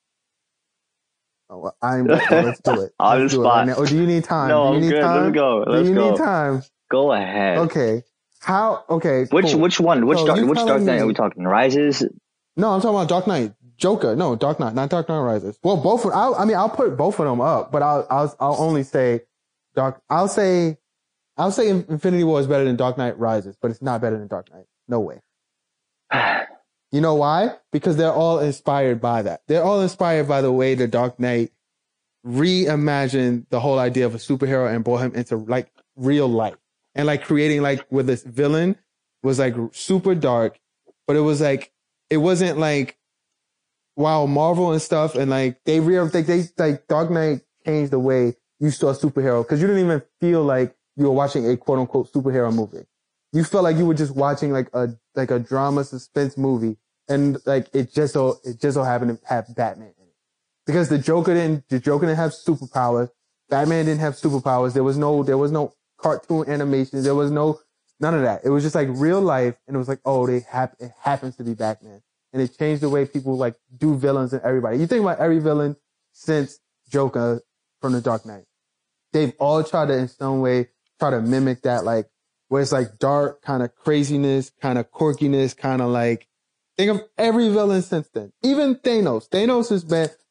Oh, let's do it. On the spot. Right, or do you need time? No, I'm good. Let's go. Do you need time? Go ahead. Okay. Okay. Which cool. Which one? Which Dark Knight are we talking? Rises? No, I'm talking about Dark Knight. Joker. No, Dark Knight, not Dark Knight Rises. Well, both. I'll put both of them up, but I'll only say I'll say Infinity War is better than Dark Knight Rises, but it's not better than Dark Knight. No way. You know why? Because they're all inspired by that. They're all inspired by the way the Dark Knight reimagined the whole idea of a superhero and brought him into like real life. And like creating like where this villain was like super dark, but it was like, it wasn't like, wow, Marvel and stuff. And like they Dark Knight changed the way you saw superhero because you didn't even feel like you were watching a quote unquote superhero movie. You felt like you were just watching like a drama suspense movie, and like it just so happened to have Batman in it. Because the Joker didn't have superpowers. Batman didn't have superpowers. There was no cartoon animation. There was none of that. It was just like real life, and it was like, oh, it happens to be Batman, and it changed the way people like do villains and everybody. You think about every villain since Joker from The Dark Knight, they've all tried to in some way try to mimic that, like, where it's like dark, kind of craziness, kind of quirkiness, kind of like, think of every villain since then. Even Thanos. Thanos has been,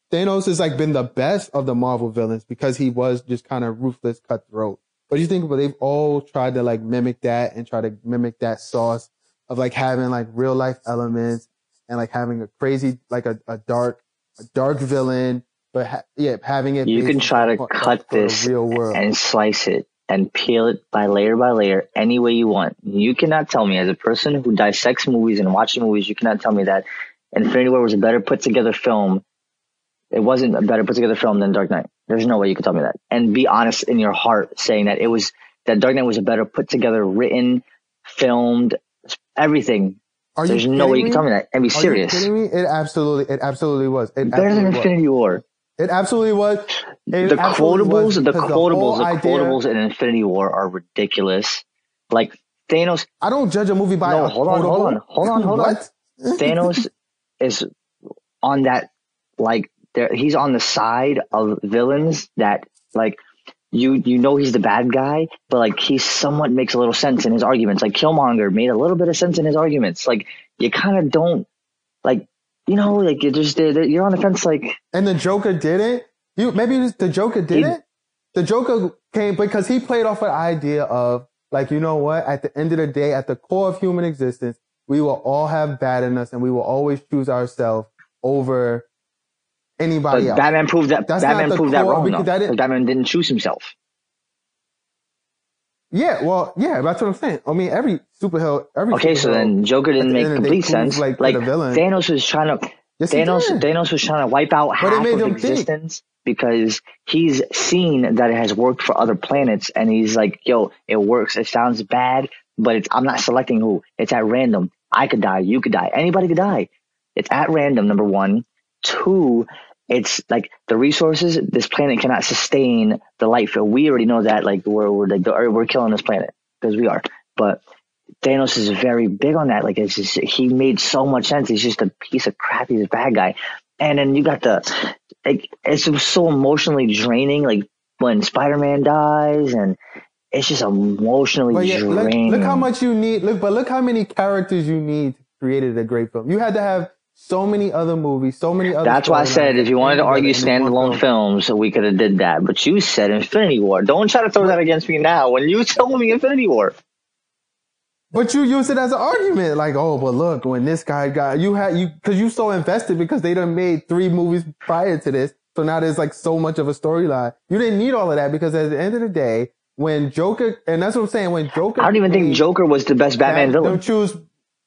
Thanos has like been the best of the Marvel villains because he was just kind of ruthless, cutthroat. But you think about, they've all tried to like mimic that and try to mimic that sauce of like having like real life elements and like having a crazy, like a dark villain, but having it. You can try to cut this real world and slice it and peel it by layer any way you want. You cannot tell me, as a person who dissects movies and watches movies, you cannot tell me that Infinity War was a better put together film. It wasn't a better put together film than Dark Knight. There's no way you could tell me that. And be honest in your heart saying that that Dark Knight was a better put together, written, filmed, everything. There's no way you can tell me that and be serious. Are you kidding me? It absolutely was. Better than Infinity War. It absolutely was. The quotables in Infinity War are ridiculous. Like Thanos. I don't judge a movie by a quotable. Hold on. Thanos is on that, like, he's on the side of villains that, like, you know he's the bad guy, but like he somewhat makes a little sense in his arguments. Like Killmonger made a little bit of sense in his arguments. Like you kind of don't, like, you know, like you're on the fence, like. And the Joker didn't. The Joker didn't. The Joker came because he played off an idea of like, you know what? At the end of the day, at the core of human existence, we will all have bad in us, and we will always choose ourselves over anybody else. Batman proved that. Batman proved that wrong. Batman didn't choose himself. Yeah, well, yeah, that's what I'm saying. I mean, every superhero. So then Joker didn't make complete sense. Like Thanos was trying to. Yes, Thanos was trying to wipe out half of existence because he's seen that it has worked for other planets, and he's like, "Yo, it works. It sounds bad, but I'm not selecting who. It's at random. I could die. You could die. Anybody could die. It's at random. Number one. Two, it's like the resources. This planet cannot sustain the life. We already know that. Like we're killing this planet because we are. But Thanos is very big on that. Like he made so much sense. He's just a piece of crap. He's a bad guy. And then you got it's so emotionally draining. Like when Spider-Man dies, and it's just emotionally draining. Look how much you need. Look how many characters you need to create a great film. You had to have so many other movies, so many other. That's why I said if you wanted to argue standalone films, we could have did that. But you said Infinity War. Don't try to throw that against me now. When you told me Infinity War. But you used it as an argument, like, oh, but look, when this guy got because you so invested because they done made 3 movies prior to this, so now there's like so much of a storyline. You didn't need all of that because at the end of the day, when Joker, and that's what I'm saying, when Joker, I don't even think Joker was the best Batman villain. Don't choose.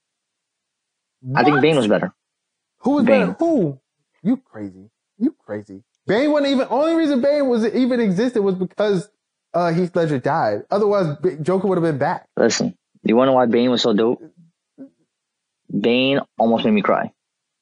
I think Bane was better. Who was better? Who? You crazy? Bane wasn't even. Only reason Bane even existed was because Heath Ledger died. Otherwise, Joker would have been back. Listen. You want to know why Bane was so dope? Bane almost made me cry.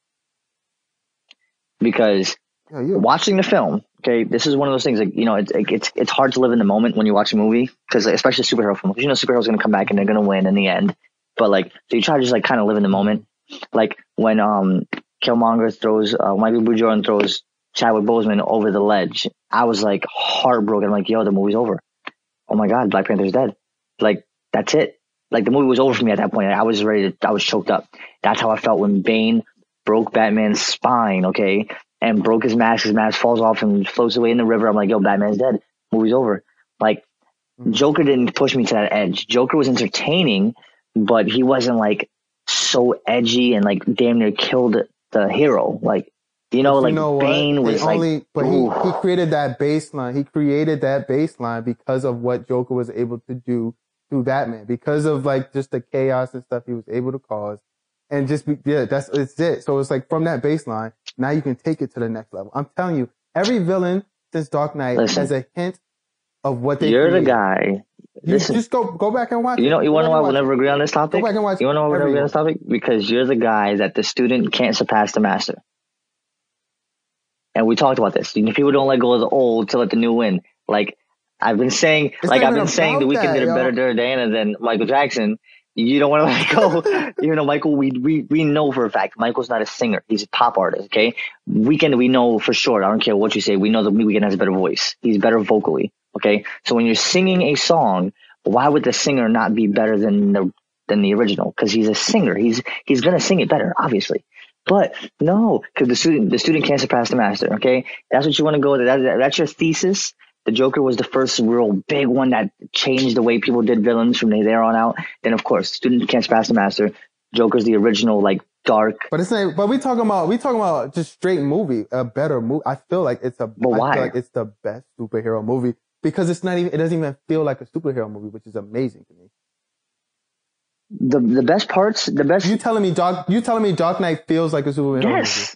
Because watching the film, okay, this is one of those things, like, you know, it's hard to live in the moment when you watch a movie, because especially a superhero film, because you know superheroes are going to come back and they're going to win in the end. But like, so you try to just like kind of live in the moment. Like when Killmonger throws, Michael B. Jordan throws Chadwick Boseman over the ledge, I was like heartbroken. I'm like, yo, the movie's over. Oh my God, Black Panther's dead. Like, that's it. Like the movie was over for me at that point. I was choked up. That's how I felt when Bane broke Batman's spine, okay, and broke his mask. His mask falls off and floats away in the river. I'm like, yo, Batman's dead. Movie's over. Like, Joker didn't push me to that edge. Joker was entertaining, but he wasn't like so edgy and like damn near killed the hero. Like, you know, Bane was he created that baseline. He created that baseline because of what Joker was able to do through Batman, because of like just the chaos and stuff he was able to cause, and it's it. So it's like from that baseline, now you can take it to the next level. I'm telling you, every villain since Dark Knight has a hint of what they. You're created. The guy. Listen, just go back and watch. You want to know why we'll never agree on this topic? Go back and watch. You want to know why we'll never agree on this topic? Because you're the guy that the student can't surpass the master. And we talked about this. People don't let go of the old to let the new win. Like. I've been saying The Weeknd did a better Diana than Michael Jackson. You don't want to let go. Even though Michael, we know for a fact Michael's not a singer. He's a pop artist. Okay, Weeknd we know for sure. I don't care what you say. We know that Weeknd has a better voice. He's better vocally. Okay, so when you're singing a song, why would the singer not be better than the original? Because he's a singer. He's gonna sing it better, obviously. But no, because the student can't surpass the master. Okay, that's what you want to go with. That's your thesis. The Joker was the first real big one that changed the way people did villains from there on out. Then of course, student can't surpass the master. Joker's the original like dark. But it's not. But we talking about just straight movie, a better movie. I feel like it's a. But I why? feel like it's the best superhero movie because it's not even. It doesn't even feel like a superhero movie, which is amazing to me. The best parts, the best. You telling me Dark Knight feels like a superhero movie? Yes,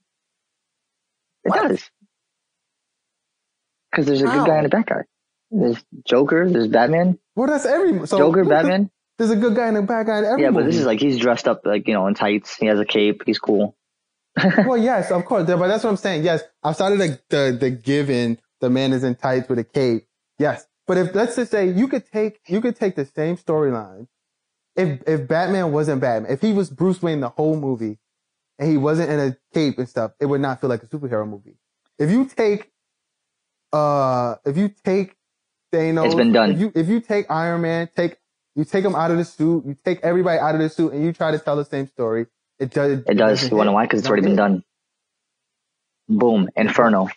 it does. Because there's a good guy and a bad guy. There's Joker. There's Batman. Well, that's every Joker, Batman. There's a good guy and a bad guy in every movie. But this is like he's dressed up like in tights. He has a cape. He's cool. Well, yes, of course. But that's what I'm saying. Yes, outside of the given, the man is in tights with a cape. Yes, but if let's just say you could take the same storyline. If Batman wasn't Batman, if he was Bruce Wayne the whole movie, and he wasn't in a cape and stuff, it would not feel like a superhero movie. If you take Thanos, it's been done. If you take Iron Man, you take him out of the suit, you take everybody out of the suit, and you try to tell the same story, it does. It does. You want to know why? Because it's already been done. Boom, Inferno.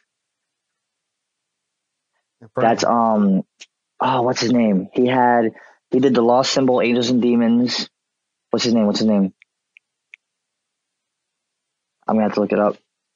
That's what's his name? He did the Lost Symbol, Angels and Demons. What's his name? I'm gonna have to look it up.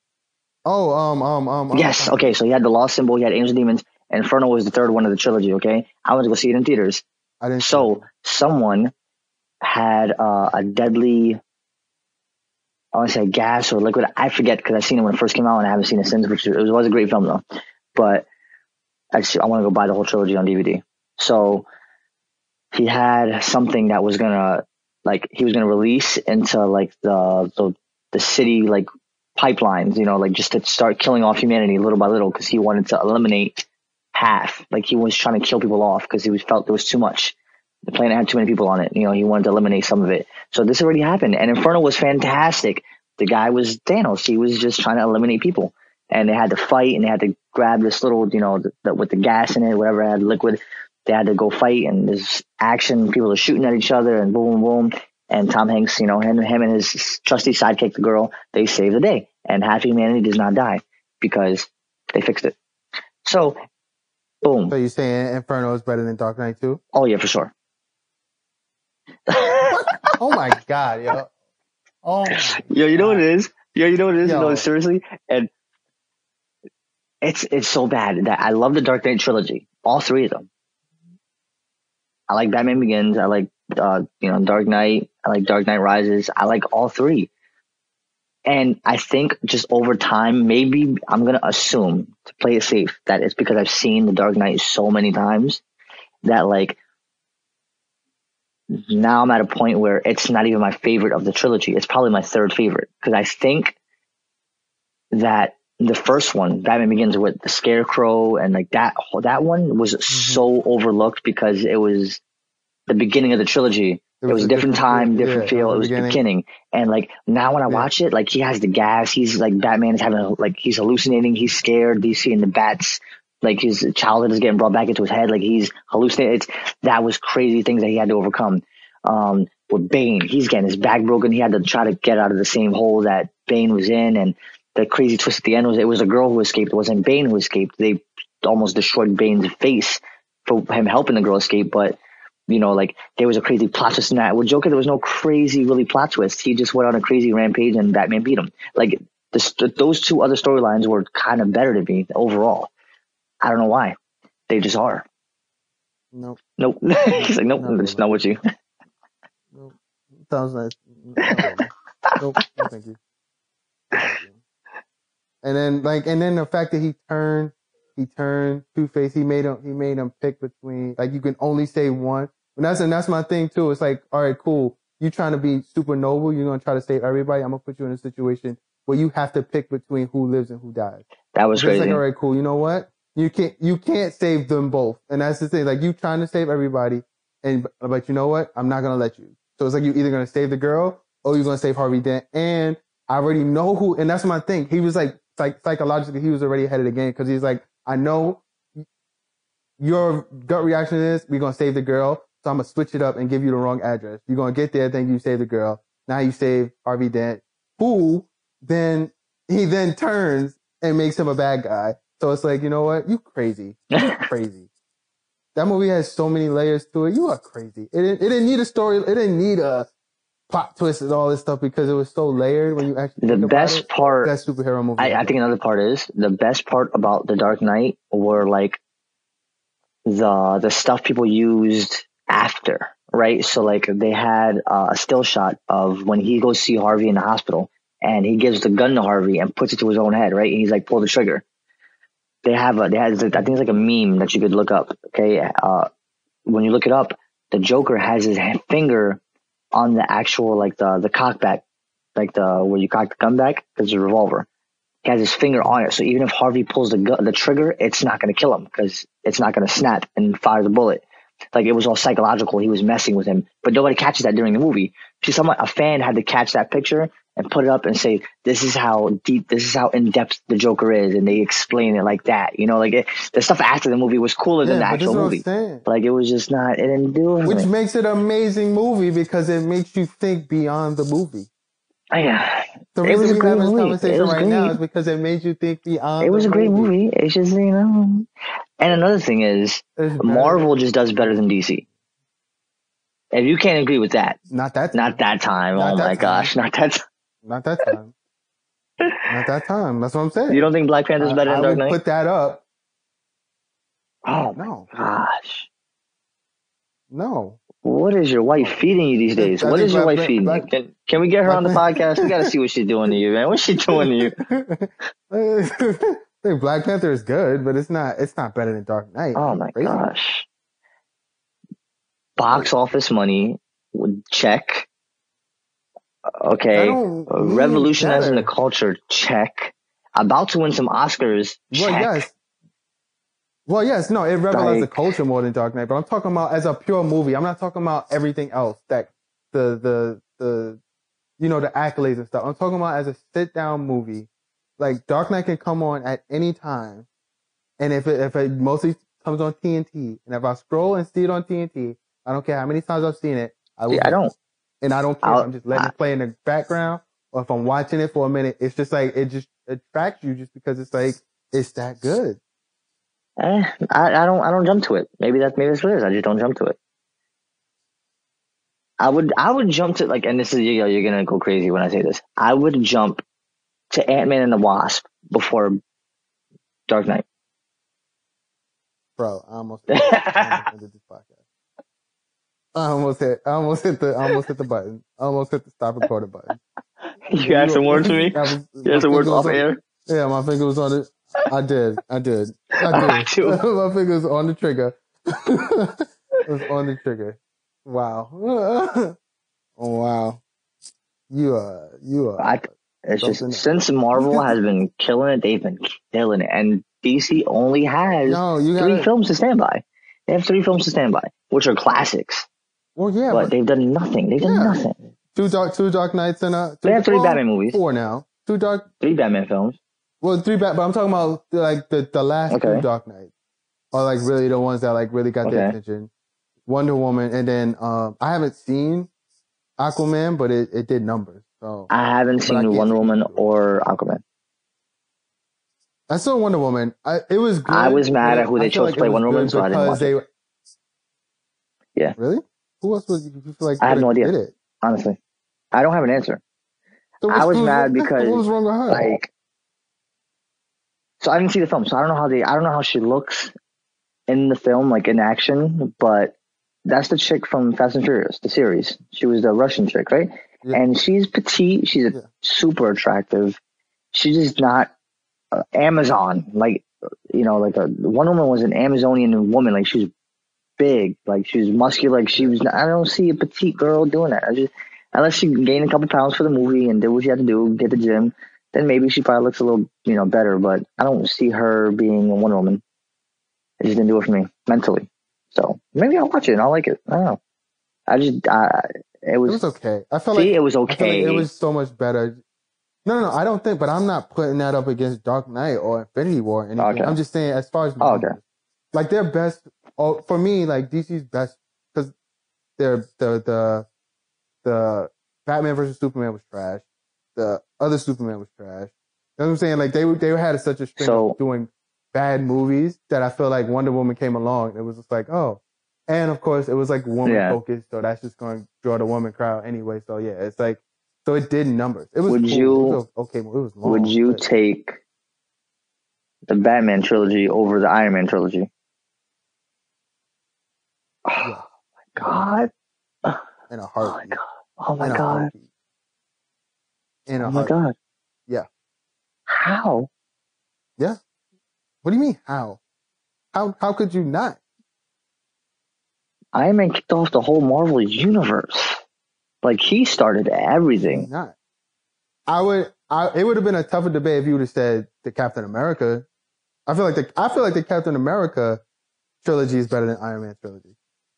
Yes. Okay. So he had the Lost Symbol. He had Angels and Demons. Inferno was the third one of the trilogy. Okay. I went to go see it in theaters. I didn't. So someone had a deadly, I want to say gas or liquid. I forget because I've seen it when it first came out and I haven't seen it since. Which it was a great film though. But actually, I want to go buy the whole trilogy on DVD. So he had something that was gonna he was gonna release into like the city like pipelines, like just to start killing off humanity little by little because he wanted to eliminate half. Like he was trying to kill people off because he felt there was too much. The planet had too many people on it. He wanted to eliminate some of it. So this already happened, and Inferno was fantastic. The guy was Thanos. He was just trying to eliminate people, and they had to fight, and they had to grab this little, with the gas in it, whatever had liquid. They had to go fight, and there's action. People are shooting at each other, and boom, boom. And Tom Hanks, him and his trusty sidekick, the girl, they save the day. And half humanity does not die because they fixed it. So, boom. So you're saying Inferno is better than Dark Knight 2? Oh, yeah, for sure. Oh, my God, yo. Oh, yo, you know what it is? You know what it is? Yo. No, seriously. And it's so bad that I love the Dark Knight trilogy. All three of them. I like Batman Begins. I like, Dark Knight. I like Dark Knight Rises. I like all three. And I think just over time, maybe I'm going to assume, to play it safe, that it's because I've seen The Dark Knight so many times that now I'm at a point where it's not even my favorite of the trilogy. It's probably my third favorite because I think that the first one, Batman Begins, with the Scarecrow and that one was so overlooked because it was the beginning of the trilogy. It was a different time, different feel. It was the beginning. And now when I watch it, he has the gas. He's Batman is having he's hallucinating. He's scared. He's seeing the bats. His childhood is getting brought back into his head. He's hallucinating. That was crazy things that he had to overcome. With Bane, he's getting his back broken. He had to try to get out of the same hole that Bane was in. And the crazy twist at the end was it was a girl who escaped. It wasn't Bane who escaped. They almost destroyed Bane's face for him helping the girl escape. But there was a crazy plot twist in that. With Joker, there was no crazy really plot twist. He just went on a crazy rampage and Batman beat him. Those two other storylines were kind of better to me overall. I don't know why. They just are. Nope. He's like, nope, it's not with you. Nope. Sounds nice. Nope. No, thank you. And then the fact that he turned Two-Face, he made him pick between, you can only say one. And that's my thing too. It's all right, cool. You trying to be super noble. You're going to try to save everybody. I'm going to put you in a situation where you have to pick between who lives and who dies. That was crazy. It's all right, cool. You know what? You can't save them both. And that's the thing. You trying to save everybody. But you know what? I'm not going to let you. So it's you're either going to save the girl or you're going to save Harvey Dent. And I already know who, and that's my thing. He was psychologically, he was already ahead of the game because he's I know your gut reaction is we're going to save the girl. So I'm going to switch it up and give you the wrong address. You're going to get there, think you save the girl. Now you save Harvey Dent. who then he then turns and makes him a bad guy. So it's like, you know what? You crazy. You're crazy. That movie has so many layers to it. You are crazy. It didn't need a story. It didn't need a plot twist and all this stuff because it was so layered when you actually think about it. Best superhero movie. I think another part is the best part about The Dark Knight were like the stuff people used after, right? So like they had a still shot of when he goes see Harvey in the hospital and he gives the gun to Harvey and puts it to his own head, right? And he's like, pull the trigger. They had I think it's like a meme that you could look up. Okay. When you look it up, the Joker has his finger on the actual, like the cock back, like where you cock the gun back, because it's a revolver. He has his finger on it. So even if Harvey pulls the trigger, it's not going to kill him because it's not going to snap and fire the bullet. Like it was all psychological. He was messing with him, but nobody catches that during the movie. See, a fan had to catch that picture and put it up and say, this is how deep, this is how in depth the Joker is. And they explain it like that, you know, like the stuff after the movie was cooler than the actual movie. Like it was just not, it didn't do anything. Which makes it an amazing movie because it makes you think beyond the movie. Yeah. The reason we're having this conversation right now is because it made you think beyond the movie. It was a great movie. It's just, you know. And another thing is, Marvel just does better than DC. If you can't agree with that. Not that time. Not that time. Oh my gosh. Not that time. Not that time. Not that time. That's what I'm saying. You don't think Black Panther's better than Dark Knight? I would put that up. Oh no. Gosh. No. What is your wife feeding you these days? What is your wife feeding you? Can we get her on the podcast? We got to see what she's doing to you, man. What's she doing to you? I think Black Panther is good, but it's not better than Dark Knight. Oh my gosh. Box office money, check. Okay. Revolutionizing the culture, check. About to win some Oscars, check. Well, yes, no, it revolutionized the culture more than Dark Knight, but I'm talking about as a pure movie. I'm not talking about everything else, that the you know, the accolades and stuff. I'm talking about as a sit down movie. Like Dark Knight can come on at any time, and if it mostly comes on TNT, and if I scroll and see it on TNT, I don't care how many times I've seen it. I don't care. I'm just letting it play in the background, or if I'm watching it for a minute, it's just like it just attracts you just because it's like it's that good. I don't jump to it. Maybe that's what it is. I just don't jump to it. I would jump to, like, and this is, you're gonna go crazy when I say this. I would jump to Ant-Man and the Wasp before Dark Knight. Bro, I almost ended this podcast. I almost hit the button. I almost hit the stop recording button. You had some words for me? You had some words off air? Yeah, my finger was on it. I did. My finger was on the trigger. It was on the trigger. Wow. Oh, wow. You are. It's just, since Marvel has been killing it, they've been killing it. And DC only has 3 films to stand by. They have 3 films to stand by, which are classics. Well, yeah. But they've done nothing. They've done nothing. Two Dark Knights and they have 3 Batman movies. 4 now. 3 Batman films. Well, 3 but I'm talking about like the last 2 Dark Knights are like really the ones that like really got their attention. Wonder Woman, and then I haven't seen Aquaman, but it did numbers. So I haven't seen Wonder Woman or Aquaman. I saw Wonder Woman. It was good. I was mad at who they chose to play Wonder Woman, so I didn't watch it. Yeah. Really? Who else was you feel like I have no idea. Honestly, I don't have an answer. So I was mad because what was wrong with her? Like, so I didn't see the film, so I don't know how she looks in the film, like in action, but that's the chick from Fast and Furious, the series. She was the Russian chick, right? Yeah. And she's petite. She's super attractive. She's just not Amazon. Like, you know, like Wonder Woman was an Amazonian woman. Like, she's big. Like, she was muscular. Like, she was. I don't see a petite girl doing that. Unless she gained a couple pounds for the movie and did what she had to do, get the gym, then maybe she probably looks a little, better. But I don't see her being a Wonder Woman. It just didn't do it for me mentally. So maybe I'll watch it and I'll like it. I don't know. It was okay. I felt like it was okay. It was so much better. No, I don't think, but I'm not putting that up against Dark Knight or Infinity War or anything. Okay. I'm just saying as far as like their best, for me, like DC's best, because the Batman versus Superman was trash. the other Superman was trash. You know what I'm saying? Like they had such a string of doing bad movies that I feel like Wonder Woman came along and it was just like, oh. And of course it was like woman focused, so that's just going to draw the woman crowd anyway. So yeah, it's like, so it did numbers. It was cool. It was okay. It was long. Would you take the Batman trilogy over the Iron Man trilogy? Yeah. Oh my God. In a heartbeat. Oh my God. In a heartbeat. My God. Yeah. How? Yeah. What do you mean, how? How could you not? Iron Man kicked off the whole Marvel universe. Like, he started everything. Not. It would have been a tougher debate if you would have said the Captain America. I feel like the Captain America trilogy is better than Iron Man trilogy.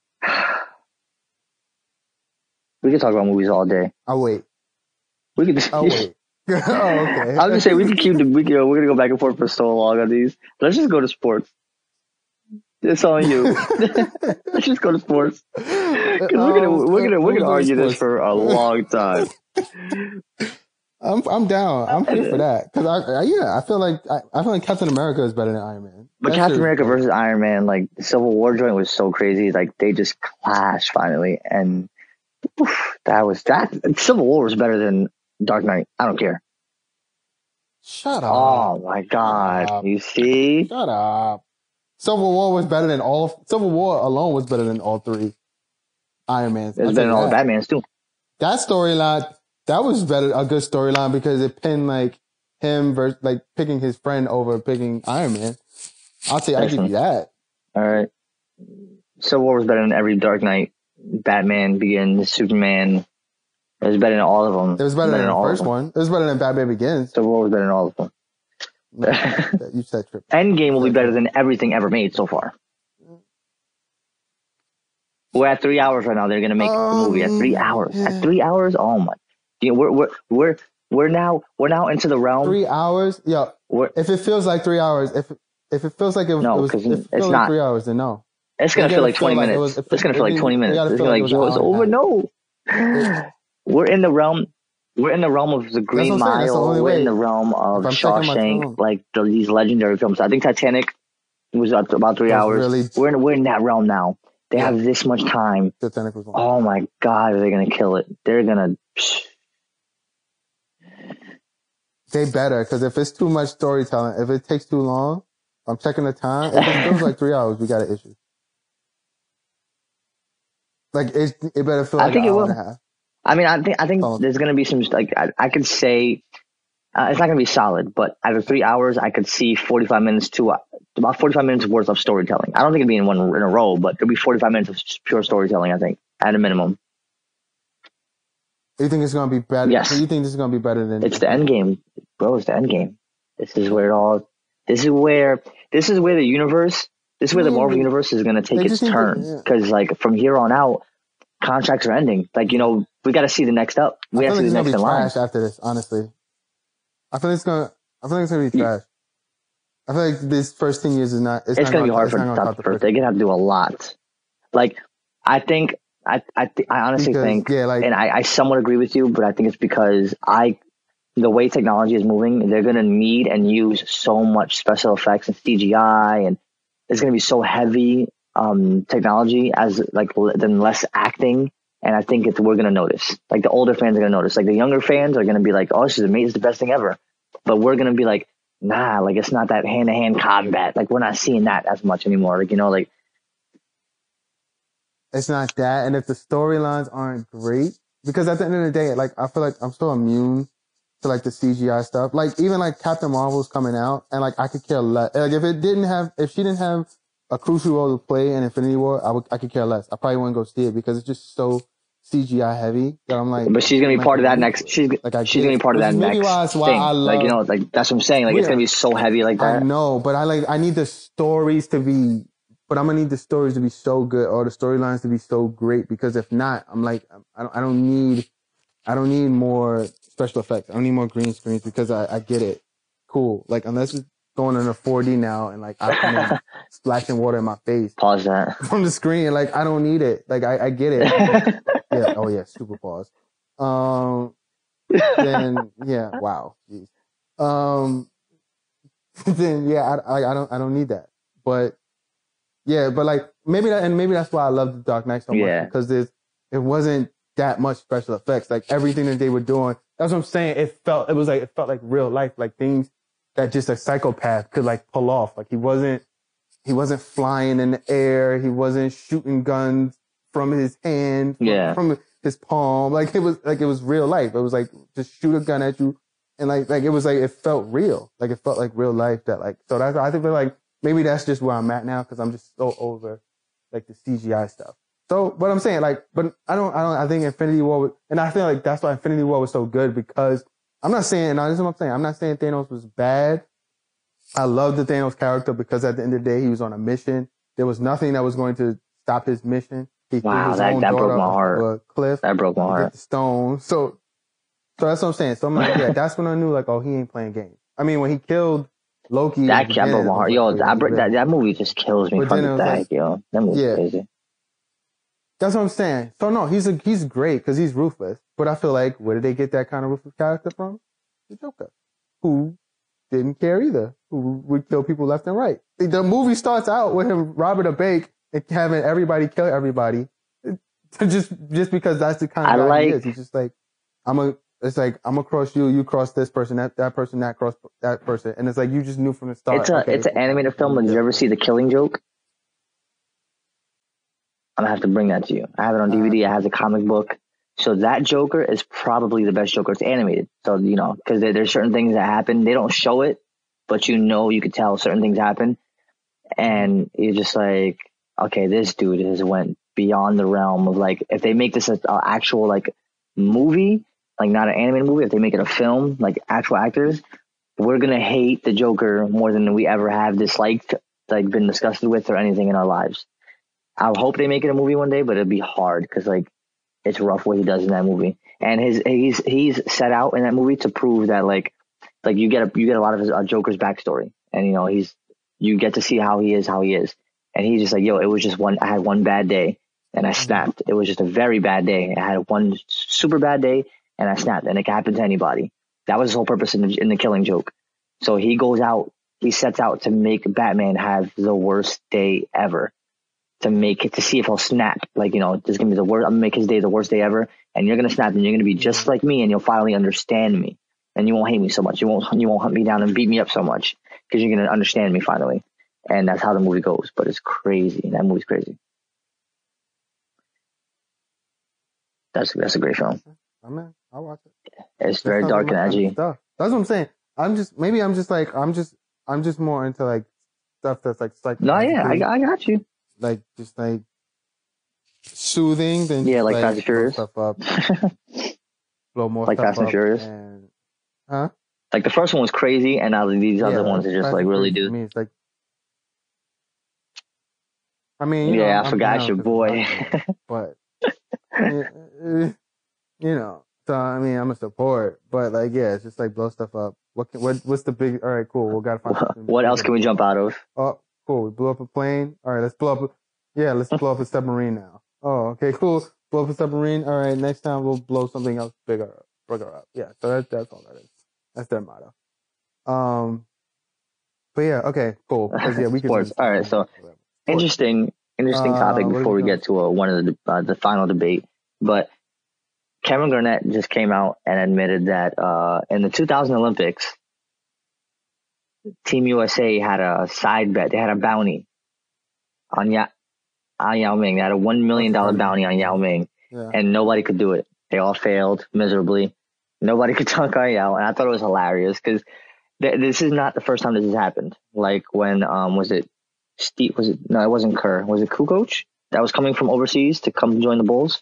We could talk about movies all day. I'll wait. We could. I'll wait. Oh, okay. I was gonna say we can keep we're gonna go back and forth for so long on these. Let's just go to sports. It's on you. Let's just go to sports. Because we're gonna argue this for a long time. I'm down. I'm here for that because I feel like Captain America is better than Iron Man. But Captain America versus Iron Man, like the Civil War joint was so crazy. Like they just clashed finally, and that Civil War was better than Dark Knight. I don't care. Shut up. Oh my God. You see? Shut up. Civil War alone was better than all three Iron Mans. It was better than all the Batmans too. That storyline, that was a good storyline because it pinned like him versus like picking his friend over picking Iron Man. I'll give you that. All right. Civil War was better than every Dark Knight, Batman Begins, Superman. It was better than all of them. It was better than the first one. It was better than Batman Begins. Civil War was better than all of them. You said trip. Endgame will be better than everything ever made so far. We're at 3 hours right now. They're gonna make the movie at 3 hours. Yeah. At 3 hours, oh my! You know, we're now into the realm. 3 hours, yeah. If it feels like 3 hours, if it feels like it's not 3 hours, then no. It's gonna feel like 20 minutes. It's gonna feel like 20 minutes. It's gonna like, yo, it's over. No. We're in the realm. We're in the realm of the Green Mile. We're in the realm of Shawshank, like these legendary films. I think Titanic was about 3 hours. Really, we're in that realm now. They have this much time. Titanic was long. Oh my God, are they gonna kill it? They're gonna. They better, because if it's too much storytelling, if it takes too long, I'm checking the time. If it feels like 3 hours, we got an issue. Like it better feel like an hour and a half. I mean, I think there's going to be some, like, I could say, it's not going to be solid, but out of 3 hours, I could see 45 minutes to about 45 minutes worth of storytelling. I don't think it'd be in a row, but there'll be 45 minutes of pure storytelling, I think, at a minimum. You think it's going to be better? Yes. You think this is going to be better than? It's the end game, bro. It's the end game. This is where the universe, this is where the Marvel universe is going to take its turn. Because, like, from here on out, contracts are ending. Like, you know, we got to see the next up. We have to see the next in line. Trash after this, honestly. I feel like it's gonna be trash. I feel like this first 10 years is not. It's gonna be hard for top the first. They're gonna have to do a lot. Like, I honestly think, and I somewhat agree with you, but I think it's because the way technology is moving, they're gonna need and use so much special effects and CGI, and it's gonna be so heavy technology than less acting. And I think we're going to notice. Like, the older fans are going to notice. Like, the younger fans are going to be like, oh, this is amazing. It's the best thing ever. But we're going to be like, nah, like, it's not that hand-to-hand combat. Like, we're not seeing that as much anymore. Like, you know, like. It's not that. And if the storylines aren't great, because at the end of the day, like, I feel like I'm still immune to, like, the CGI stuff. Like, even, like, Captain Marvel's coming out, and, like, I could care less. Like, if she didn't have a crucial role to play in Infinity War, I could care less. I probably wouldn't go see it because it's just so CGI heavy that I'm like. But she's gonna be part of that next. She's gonna be part of that next thing. Like, you know, like, that's what I'm saying. Like, it's gonna be so heavy like that. I know, but I need the stories to be. But I'm gonna need the stories to be so good, or the storylines to be so great. Because if not, I'm like, I don't need more special effects. I don't need more green screens because I get it. Cool. Like, unless it's going in a 4D now and, like, I'm splashing water in my face. Pause that. From the screen. Like, I don't need it. Like, I get it. Yeah. Oh yeah. Super pause. then yeah, wow. Jeez. Then yeah, I don't need that. But yeah, but like maybe that's why I love the Dark Knight so much Yeah. because it wasn't that much special effects. Like everything that they were doing, that's what I'm saying. It felt like real life, like things that just a psychopath could like pull off. Like he wasn't flying in the air. He wasn't shooting guns from his hand, Yeah. from his palm. Like it was real life. It was like just shoot a gun at you, and like it was like it felt real. Like it felt like real life. That like so that's I think that like maybe that's just where I'm at now because I'm just so over like the CGI stuff. So, but I'm saying like, but I think Infinity War, and I feel like that's why Infinity War was so good because I'm not saying, no, this is what I'm saying. I'm not saying Thanos was bad. I love the Thanos character because at the end of the day, he was on a mission. There was nothing that was going to stop his mission. He threw Wow, his that own broke daughter my off heart. of a cliff That broke my to heart. get the stone. So that's what I'm saying. So I'm like, yeah, that's when I knew like, oh, he ain't playing games. I mean, when he killed Loki, That broke my heart. like, Yo, oh, yeah, that movie just kills me but from then it the was back, like, yo. That movie's yeah, crazy. that's what I'm saying. So no, he's great because he's ruthless. But I feel like where did they get that kind of ruthless character from? The Joker, who didn't care either, who would kill people left and right. The movie starts out with him robbing a bank and having everybody kill everybody, just because that's the kind of guy he is. He's just like, I'm gonna cross you, you cross this person, that person, that cross that person, and it's like you just knew from the start. It's an animated film. Did you ever see The Killing Joke? I'm gonna have to bring that to you. I have it on DVD. It has a comic book. So that Joker is probably the best Joker. It's animated. So, you know, because there's certain things that happen. They don't show it, but you could tell certain things happen. And you're just like, okay, this dude has went beyond the realm of like, if they make this an actual like movie, like not an animated movie, if they make it a film, like actual actors, we're going to hate the Joker more than we ever have disliked, like been disgusted with or anything in our lives. I hope they make it a movie one day, but it'd be hard because like it's rough what he does in that movie. And he's set out in that movie to prove that like you get a lot of his Joker's backstory, and you know you get to see how he is, and he's just like, yo, it was just I had one bad day and I snapped. It was just a very bad day. I had one super bad day and I snapped, and it can happen to anybody. That was his whole purpose in the Killing Joke. So he sets out to make Batman have the worst day ever. To see if he'll snap. Like, you know, this is gonna be the worst. I'm gonna make his day the worst day ever, and you're gonna snap, and you're gonna be just like me, and you'll finally understand me, and you won't hate me so much. You won't hunt me down and beat me up so much because you're gonna understand me finally. And that's how the movie goes. But it's crazy. That movie's crazy. That's a great film. I'll watch it. It's very dark and edgy. That's what I'm saying. I'm just more into like stuff that's like psychologically. No, yeah, I got you. Like just like soothing than like Fast and Furious stuff up, blow more like stuff Fast and Furious. Huh? Like the first one was crazy, and now these other ones are just like really do. It's like, I mean, yeah, I forgot your boy. But you know, so I mean, I'm a support, but like, yeah, it's just like blow stuff up. What's the big? All right, cool. We gotta find something. What else can we jump out of? Oh, cool. We blew up a plane. All right, let's blow up a submarine now. Oh, okay, cool. Blow up a submarine. All right, next time we'll blow something else bigger up. Yeah, so that's all that is. That's their motto. But yeah, okay, cool. Yeah, we can. Sports. All right, so interesting topic before we get to one of the final debate. But Kevin Garnett just came out and admitted that in the 2000 Olympics, Team USA had a side bet. They had a bounty on Yao Ming. They had a $1 million bounty on Yao Ming, and nobody could do it. They all failed miserably. Nobody could dunk on Yao, and I thought it was hilarious because this is not the first time this has happened. Like when was it Steve? No, it wasn't Kerr. Was it Kukoc that was coming from overseas to come join the Bulls?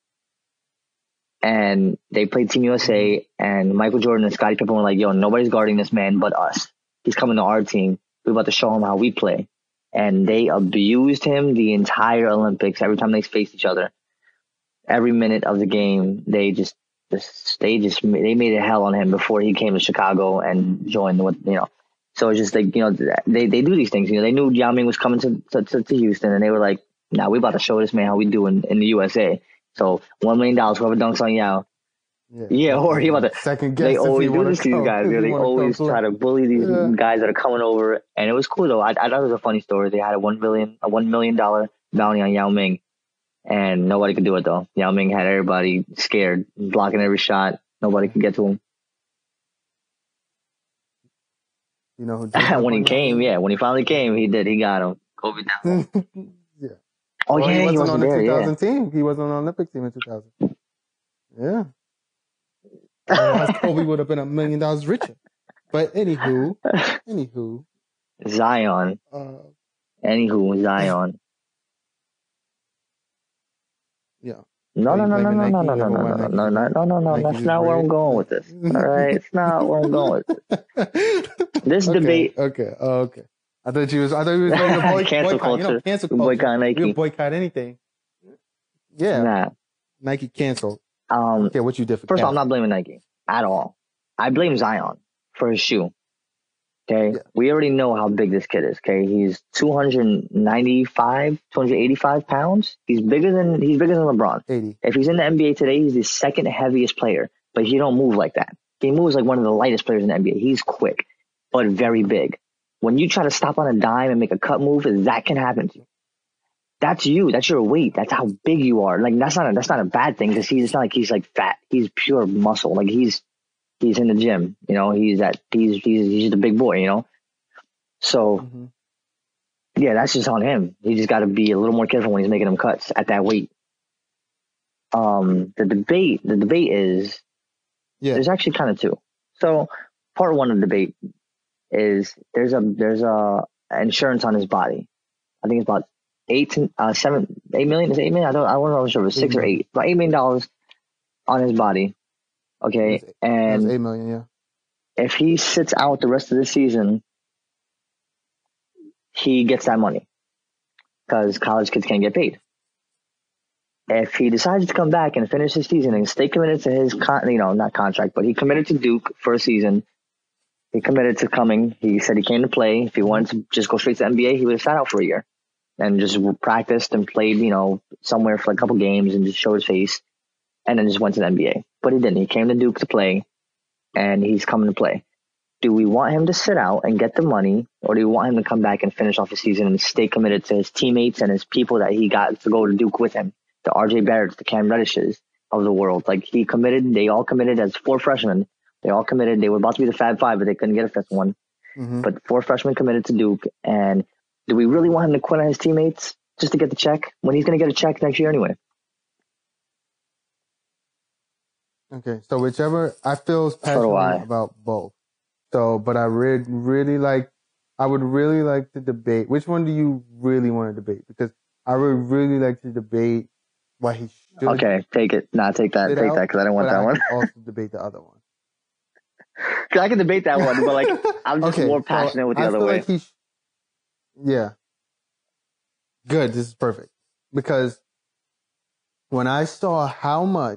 And they played Team USA, and Michael Jordan and Scottie Pippen were like, yo, nobody's guarding this man but us. He's coming to our team. We're about to show him how we play. And they abused him the entire Olympics. Every time they faced each other, every minute of the game, they made it hell on him before he came to Chicago and joined So it's just like, they do these things. They knew Yao Ming was coming to Houston, and they were like, nah, we about to show this man how we do in the USA. So $1 million, whoever dunks on Yao, Yeah, or he about to. second guess. They if always he do wanna this to these come- guys. if he They wanna come always play. try to bully these guys that are coming over, and it was cool though. I thought it was a funny story. They had a $1 million bounty on Yao Ming, and nobody could do it though. Yao Ming had everybody scared, blocking every shot. Nobody could get to him. You know who did have When he one, came, Yao Ming? when he finally came, he did. He got him. Kobe down. Yeah. Oh Well, yeah, he wasn't on the there. 2000 team. He wasn't on the Olympic team in 2000. Yeah. Otherwise, Kobe would have been $1 million richer. But anywho, Zion. Zion. Yeah. No. Are you blaming Nike? No. That's not where I'm going with this. All right, it's not where I'm going with this. This debate. Okay. I thought you was going to Cancel boycott. culture. You know, cancel culture. Boycott Nike. You boycott anything. Yeah. Nah. Nike canceled. Okay, what you did for First of all, I'm not blaming Nike at all. I blame Zion for his shoe. Okay, yeah. We already know how big this kid is. Okay, he's 285 pounds. He's bigger than LeBron. 80. If he's in the NBA today, he's the second heaviest player, but he don't move like that. He moves like one of the lightest players in the NBA. He's quick, but very big. When you try to stop on a dime and make a cut move, that can happen to you. That's you. That's your weight. That's how big you are. Like that's not a bad thing because it's not like he's like fat. He's pure muscle. Like he's in the gym. You know, he's the big boy. You know, so yeah, that's just on him. He just got to be a little more careful when he's making them cuts at that weight. The debate is there's actually kind of two. So part one of the debate is there's a insurance on his body. I think it's about $8 million. Is it $8 million? I don't know if it was 6 or 8. About $8 million on his body. Okay, and $8 million. Yeah. If he sits out the rest of the season, he gets that money because college kids can't get paid. If he decides to come back and finish his season and stay committed to his not contract, but he committed to Duke for a season. He committed to coming. He said he came to play. If he wanted to just go straight to the NBA, he would have sat out for a year and just practiced and played, somewhere for a couple games and just showed his face and then just went to the NBA. But he didn't. He came to Duke to play and he's coming to play. Do we want him to sit out and get the money, or do we want him to come back and finish off the season and stay committed to his teammates and his people that he got to go to Duke with him? The RJ Barretts, the Cam Reddishes of the world. Like he committed, they all committed as 4 freshmen. They all committed. They were about to be the Fab Five, but they couldn't get a fifth one. But 4 freshmen committed to Duke. And do we really want him to quit on his teammates just to get the check when he's going to get a check next year anyway? Okay, so whichever, I feel passionate about both. So, but I would really like to debate. Which one do you really want to debate? Because I would really like to debate why he should. Okay, take it. Nah, take that. Take that because I don't want that one. Also debate the other one. Because I can debate that one, but I'm just more passionate with the other way. Yeah. Good. This is perfect. Because when I saw how much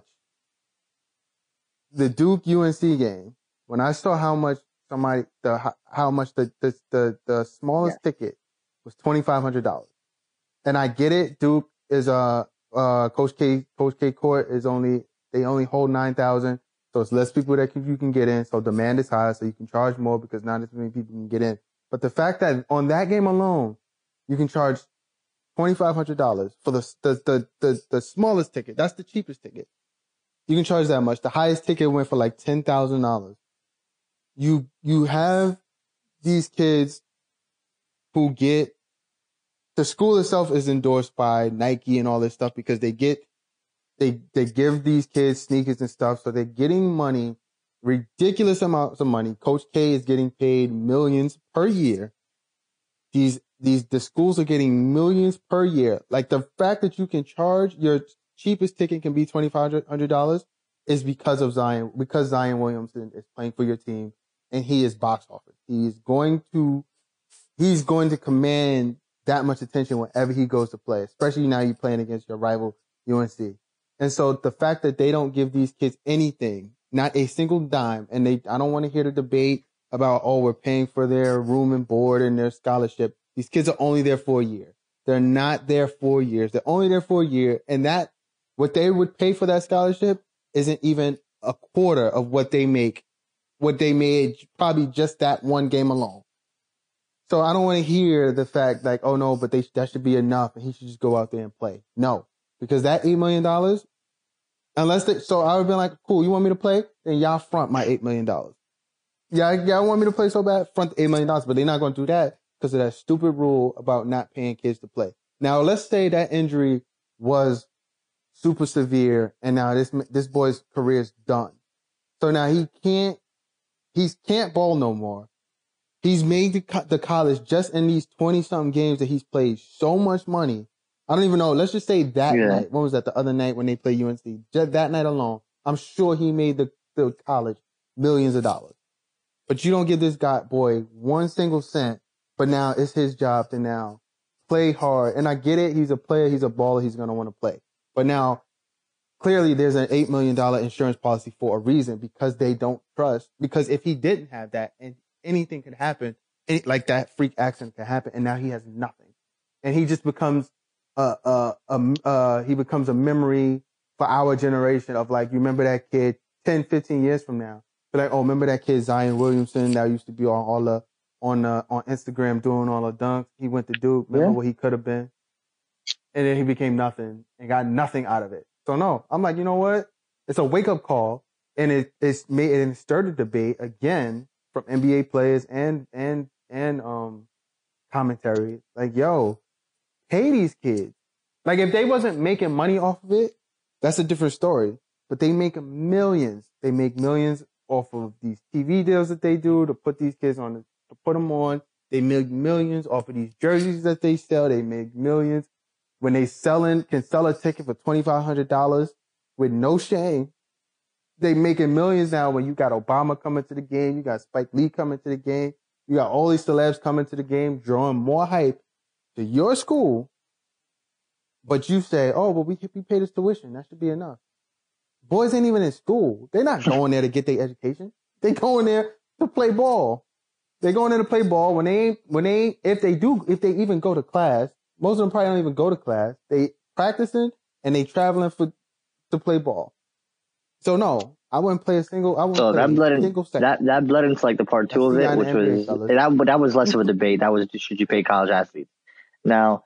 the Duke UNC game, when I saw how much the smallest ticket was $2,500, and I get it. Duke is Coach K court is they only hold 9,000. So it's less people that you can get in. So demand is high. So you can charge more because not as many people can get in. But the fact that on that game alone, you can charge $2,500 for the smallest ticket. That's the cheapest ticket. You can charge that much. The highest ticket went for like $10,000. You have these kids who get, the school itself is endorsed by Nike and all this stuff because they give these kids sneakers and stuff. So they're getting money, ridiculous amounts of money. Coach K is getting paid millions per year. The schools are getting millions per year. Like the fact that you can charge your cheapest ticket can be $2,500 is because of Zion, because Zion Williamson is playing for your team and he is box office. He's going to command that much attention whenever he goes to play, especially now you're playing against your rival UNC. And so the fact that they don't give these kids anything, not a single dime, and I don't want to hear the debate about, we're paying for their room and board and their scholarship. These kids are only there for a year. They're not there 4 years. They're only there for a year. And that, what they would pay for that scholarship isn't even a quarter of what they made probably just that one game alone. So I don't want to hear the fact like, oh no, but that should be enough and he should just go out there and play. No, because that $8 million, so I would have been like, cool, you want me to play? Then y'all front my $8 million. Y'all want me to play so bad? Front $8 million, but they're not going to do that because of that stupid rule about not paying kids to play. Now, let's say that injury was super severe and now this boy's career is done. So now he can't ball no more. He's made the college just in these 20-something games that he's played so much money. I don't even know. Let's just say that night. When was that? The other night when they played UNC. Just that night alone, I'm sure he made the college millions of dollars. But you don't give this boy one single cent. But now it's his job to now play hard. And I get it. He's a player. He's a baller. He's going to want to play. But now clearly there's an $8 million insurance policy for a reason because they don't trust. Because if he didn't have that and anything could happen, like that freak accident could happen. And now he has nothing. And he just becomes he becomes a memory for our generation of like, you remember that kid 10, 15 years from now. But like, oh, remember that kid Zion Williamson that used to be on Instagram doing all the dunks. He went to Duke. Remember what he could have been, and then he became nothing and got nothing out of it. So no, I'm like, you know what? It's a wake up call, and it started a debate again from NBA players and commentary. Like, yo, pay these kids. Like, if they wasn't making money off of it, that's a different story. But they make millions. They make millions off of these TV deals that they do to put these kids on, to put them on. They make millions off of these jerseys that they sell. They make millions when they can sell a ticket for $2,500 with no shame. They making millions now when you got Obama coming to the game. You got Spike Lee coming to the game. You got all these celebs coming to the game, drawing more hype to your school. But you say, oh, well, we pay this tuition. That should be enough. Boys ain't even in school. They're not going there to get their education. They going there to play ball. They going there to play ball. If they even go to class, most of them probably don't even go to class. They practicing and they traveling to play ball. So no, I wouldn't play a single. That bled into like the part two of it, which was that was less of a debate. That was, should you pay college athletes? Now,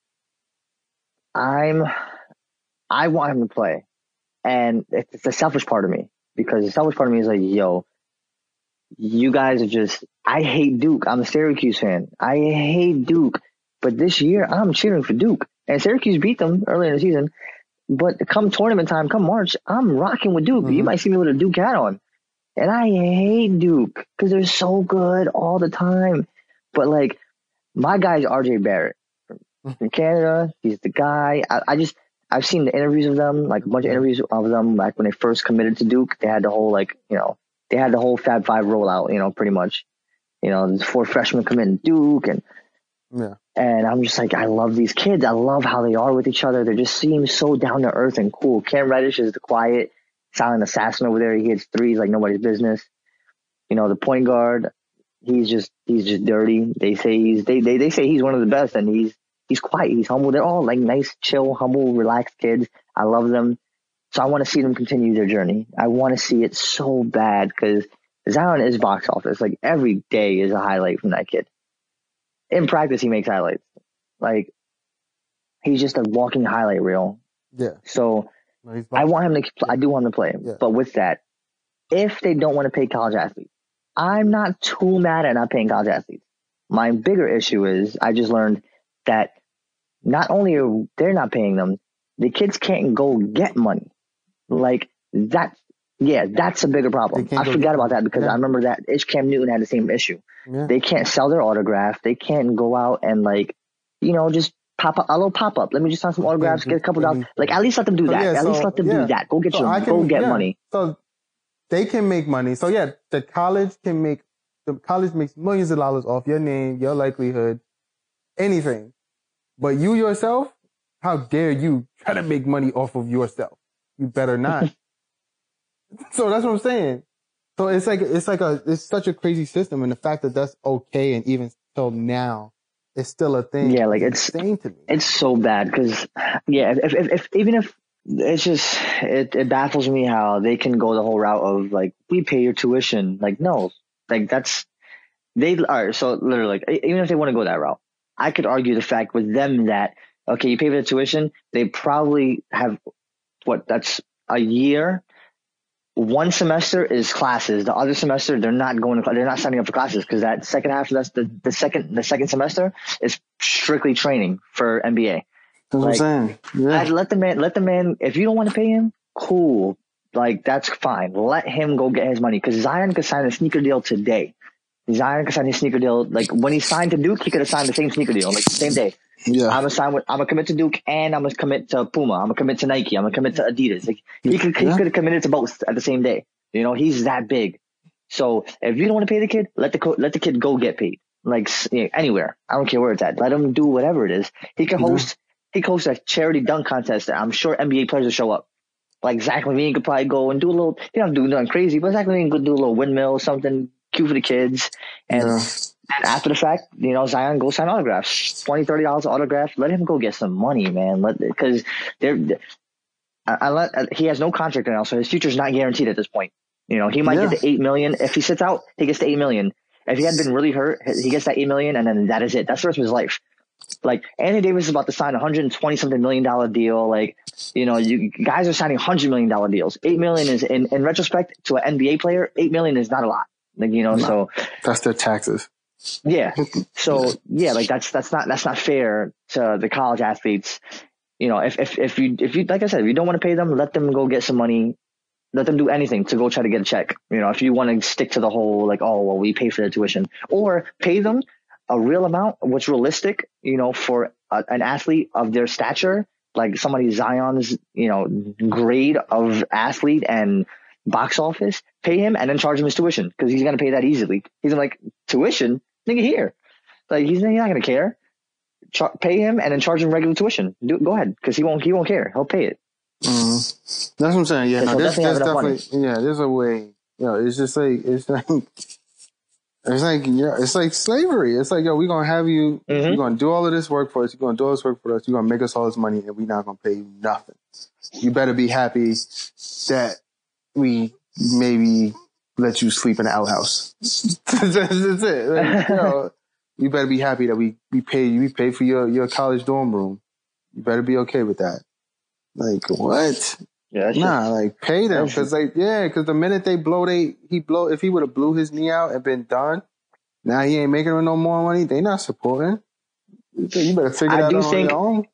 I want him to play, and it's the selfish part of me, because the selfish part of me is like, yo, you guys are just. I hate Duke. I'm a Syracuse fan. I hate Duke, but this year I'm cheering for Duke, and Syracuse beat them earlier in the season. But come tournament time, come March, I'm rocking with Duke. Mm-hmm. You might see me with a Duke hat on. And I hate Duke because they're so good all the time. But, like, my guy's RJ Barrett from Canada. He's the guy. I've seen the interviews of them, like a bunch of interviews of them, like when they first committed to Duke. They had the whole, they had the whole Fab Five rollout, pretty much. The 4 freshmen committing to Duke, and I'm just like, I love these kids. I love how they are with each other. They just seem so down to earth and cool. Cam Reddish is the quiet, silent assassin over there. He hits threes like nobody's business. The point guard, he's just dirty. They say they say he's one of the best, and he's quiet. He's humble. They're all like nice, chill, humble, relaxed kids. I love them. So I want to see them continue their journey. I want to see it so bad because Zion is box office. Like, every day is a highlight from that kid. In practice, he makes highlights. Like, he's just a walking highlight reel. Yeah. So I want him to. I do want him to play. Yeah. But with that, if they don't want to pay college athletes, I'm not too mad at not paying college athletes. My bigger issue is I just learned that not only are they not paying them, the kids can't go get money. Like, that's a bigger problem. I forgot about that because I remember that Cam Newton had the same issue. Yeah. They can't sell their autograph. They can't go out and just pop up a little pop up. Let me just sign some autographs, get a couple dollars. Like, at least let them do that. At least let them do that. Go get go get money. So they can make money. So the college makes millions of dollars off your name, your likelihood, anything. But you yourself, how dare you try to make money off of yourself? You better not. So that's what I'm saying. So it's such a crazy system, and the fact that that's okay, and even till now, it's still a thing. Yeah, like, it's insane to me. It's so bad because if It's just it baffles me how they can go the whole route of like, we pay your tuition. Like, no, like that's they all right. So literally, like, even if they want to go that route, I could argue the fact with them that, okay, you pay for the tuition, they probably have that's a year. One semester is classes. The other semester they're not going to. They're not signing up for classes because that second half. That's the second semester is strictly training for NBA. That's Like, what I'm saying. Yeah. I'd let the man. If you don't want to pay him, cool. Like, that's fine. Let him go get his money because Zion could sign a sneaker deal today. Zion could sign his sneaker deal. Like, when he signed to Duke, he could have signed the same sneaker deal, like the same day. Yeah. I'm gonna commit to Duke and I'm gonna commit to Puma. I'm gonna commit to Nike. I'm gonna commit to Adidas. Like, he could have committed to both at the same day. You know, he's that big. So if you don't want to pay the kid, let the kid go get paid. Like, anywhere. I don't care where it's at. Let him do whatever it is. He can host. He hosts a charity dunk contest. I'm sure NBA players will show up. Like, Zach LaVine could probably go and do a little. He don't do nothing crazy, but Zach LaVine could do a little windmill, something cute for the kids. And then after the fact, you know, Zion go sign autographs, $20-$30 autograph. Let him go get some money, man. Because he has no contract right now, so his future's not guaranteed at this point. You know, he might get the $8 million. If he sits out, he gets the $8 million. If he had been really hurt, he gets that $8 million, and then that is it. That's the rest of his life. Like, Anthony Davis is about to sign $120-something million deal. Like, you know, you guys are signing $100 million deals. $8 million is, in retrospect, to an NBA player, $8 million is not a lot. Like, you know, so that's their taxes. Yeah. So yeah, like that's not fair to the college athletes. You know, if you like I said, if you don't want to pay them, let them go get some money. Let them do anything to go try to get a check. You know, if you want to stick to the whole like, oh well, we pay for the tuition, or pay them a real amount, what's realistic. You know, for an athlete of their stature, like somebody Zion's, you know, grade of athlete and box office, pay him and then charge him his tuition because he's gonna pay that easily. He's like, tuition, nigga, here. Like, he's not gonna care. Pay him and then charge him regular tuition. Go ahead, because he won't care. He'll pay it. That's what I'm saying. Yeah, no, there's definitely there's a way. You know, it's just like it's like slavery. It's like, yo, we're gonna have you. You're gonna do all of this work for us. You're gonna do all this work for us. You're gonna make us all this money, and we're not gonna pay you nothing. You better be happy that we maybe let you sleep in the outhouse. That's it. Like, you know, you better be happy that we pay for your college dorm room. You better be okay with that. Like, what? Yeah, like, pay them because the minute if he would have blew his knee out and been done, now he ain't making no more money. They not supporting. You better figure that out on your own.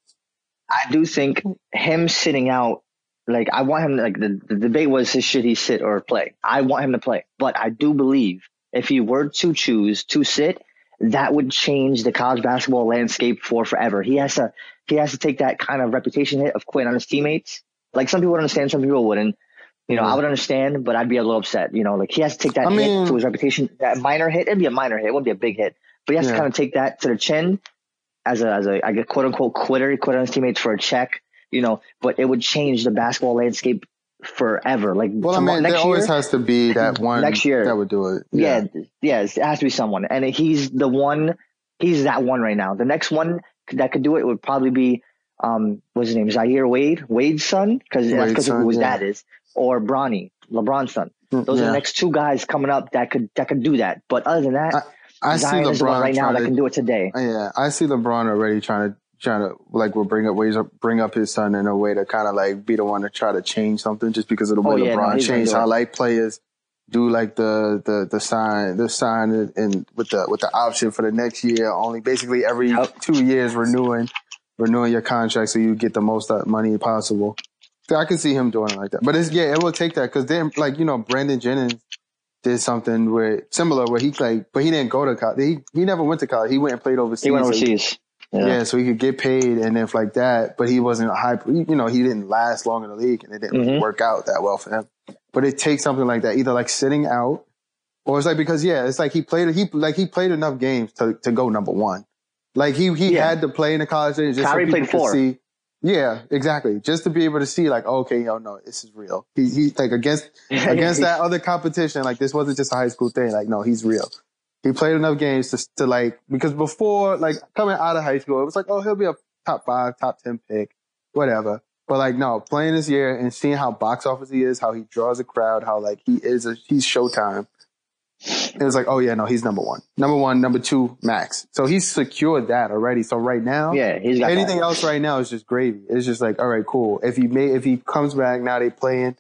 I do think him sitting out. Like, I want him, like, the debate was, should he sit or play? I want him to play. But I do believe if he were to choose to sit, that would change the college basketball landscape forever. He has to take that kind of reputation hit of quitting on his teammates. Like, some people would understand, some people wouldn't. You know, I would understand, but I'd be a little upset. You know, like, he has to take that hit to his reputation, that minor hit. It'd be a minor hit. It wouldn't be a big hit. But he has to kind of take that to the chin as a quote unquote quitter. He quit on his teammates for a check. You know, but it would change the basketball landscape forever. Like, there always has to be that one next year that would do it. Yeah, it has to be someone, and he's the one. He's that one right now. The next one that could do it would probably be, what's his name, Zaire Wade's son, because that's because of who his dad is, or Bronny, LeBron's son. Those are the next two guys coming up that could do that. But other than that, I Zion see is the one right now that can do it today. Yeah, I see LeBron already trying to like bring up his son in a way to kind of like be the one to try to change something just because of the way LeBron changed how like players do like the sign and with the option for the next year, only basically every 2 years renewing your contract so you get the most money possible. So I can see him doing it like that, but it will take that because then, like, you know, Brandon Jennings did something similar where he but he didn't go to college. He never went to college. He went and played overseas. He went overseas. Yeah, so he could get paid and if like that, but he wasn't he didn't last long in the league and it didn't really work out that well for him. But it takes something like that, either like sitting out, or it's like because it's like he played enough games to go number one. Like he had to play in the college days just Kyrie so people played 4. could see. Yeah, exactly. Just to be able to see like, okay, no, this is real. He like against that other competition, like this wasn't just a high school thing. Like, no, he's real. He played enough games to like, because before, like, coming out of high school, it was like, oh, he'll be a top 5, top 10 pick, whatever. But like, no, playing this year and seeing how box office he is, how he draws a crowd, how like he's Showtime. It was like, oh yeah, no, he's number one. Number two, Max. So he's secured that already. So right now, yeah, he's got anything that. else right now is just gravy. It's just like, all right, cool. If he comes back now, they playing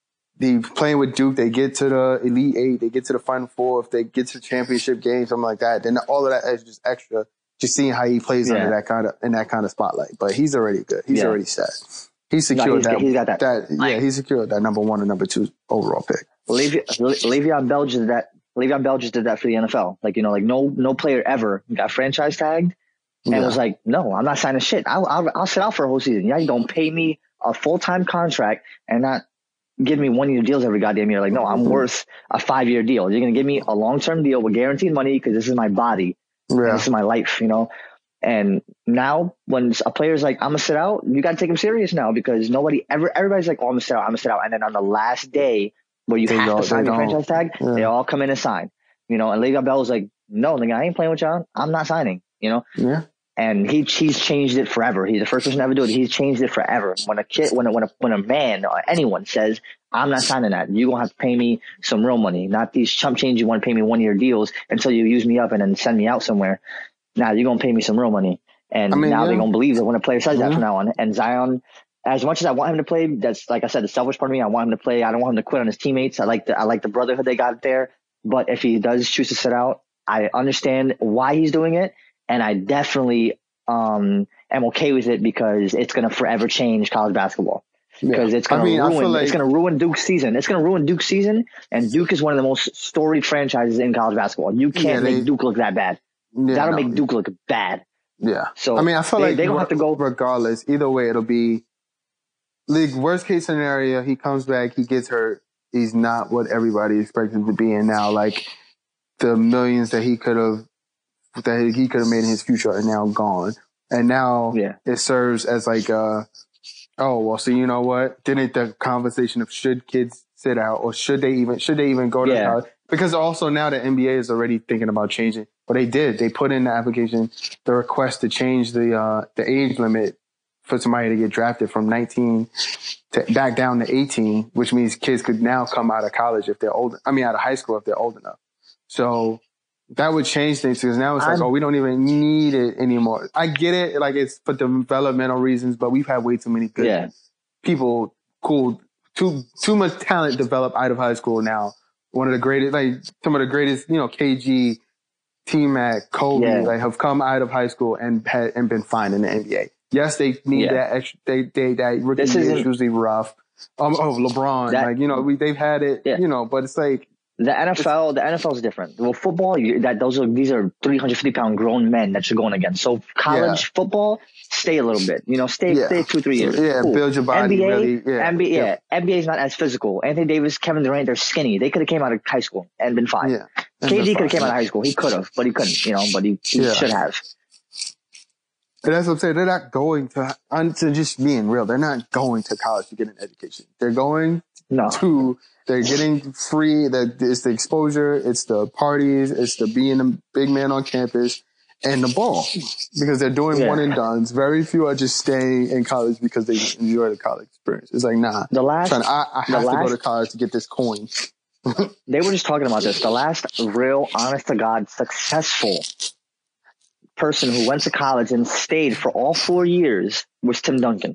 with Duke, they get to the Elite Eight, they get to the Final Four, if they get to the championship game, something like that, then all of that is just extra. Just seeing how he plays under that kind of spotlight. But he's already good. He's already set. He's secured he's got that. He secured that number one and number two overall pick. Le'Veon Bell just did that for the NFL. Like, you know, like no player ever got franchise tagged and was like, no, I'm not signing shit. I'll sit out for a whole season. Yeah, you don't pay me a full-time contract and not give me 1 year deals every goddamn year. Like, no, I'm worth a 5-year deal. You're going to give me a long-term deal with guaranteed money because this is my body. Yeah. This is my life, you know? And now when a player's like, I'm going to sit out, you got to take him serious now because everybody's like, oh, I'm going to sit out. And then on the last day where you have to sign your franchise tag, they all come in and sign, you know? And Le'Veon Bell was like, no, nigga, I ain't playing with y'all. I'm not signing, you know? Yeah. And he's changed it forever. He's the first person to ever do it. He's changed it forever. When a man or anyone says, I'm not signing that, you're going to have to pay me some real money, not these chump change you want to pay me 1 year deals until you use me up and then send me out somewhere. Now you're going to pay me some real money. And they're going to believe that when a player says that from now on. And Zion, as much as I want him to play, that's like I said, the selfish part of me. I want him to play. I don't want him to quit on his teammates. I like the brotherhood they got there. But if he does choose to sit out, I understand why he's doing it. And I definitely am okay with it because it's going to forever change college basketball. Because it's going to ruin Duke's season. It's going to ruin Duke's season. And Duke is one of the most storied franchises in college basketball. You can't make Duke look that bad. That'll make Duke look bad. Yeah. So I feel like they don't have to go regardless. Either way, it'll be like worst case scenario. He comes back, he gets hurt. He's not what everybody expected him to be. And now, like the millions that he could have made in his future are now gone. And now it serves as like oh, well, so you know what? Didn't the conversation of should kids sit out or should they even go to college? Because also now the NBA is already thinking about changing. But they did. They put in the application, the request to change the age limit for somebody to get drafted from 19 to back down to 18, which means kids could now come out of college if they're old. I mean, out of high school if they're old enough. So that would change things because now it's like, we don't even need it anymore. I get it. Like it's for developmental reasons, but we've had way too many good people, too much talent develop out of high school now. One of the greatest, like some of the greatest, you know, KG, T-Mac, Kobe, like have come out of high school and been fine in the NBA. Yes, they need that extra, that rookie year is usually rough. LeBron, like, you know, they've had it, you know, but it's like, the NFL is different. Well, football, these are 350-pound grown men that you're going against. So college football, stay a little bit. You know, stay 2-3 years. Yeah, cool. Build your body. NBA is not as physical. Anthony Davis, Kevin Durant, they're skinny. They could have came out of high school and been fine. Yeah, KD could have came out of high school. He could have, but he couldn't. You know, but he should have. And that's what I'm saying. They're not going to just being real. They're not going to college to get an education. They're going they're getting free. It's the exposure. It's the parties. It's the being a big man on campus and the ball because they're doing one and dones. Very few are just staying in college because they enjoy the college experience. It's like, nah, I have to go to college to get this coin. They were just talking about this. The last real honest to God successful person who went to college and stayed for all 4 years was Tim Duncan.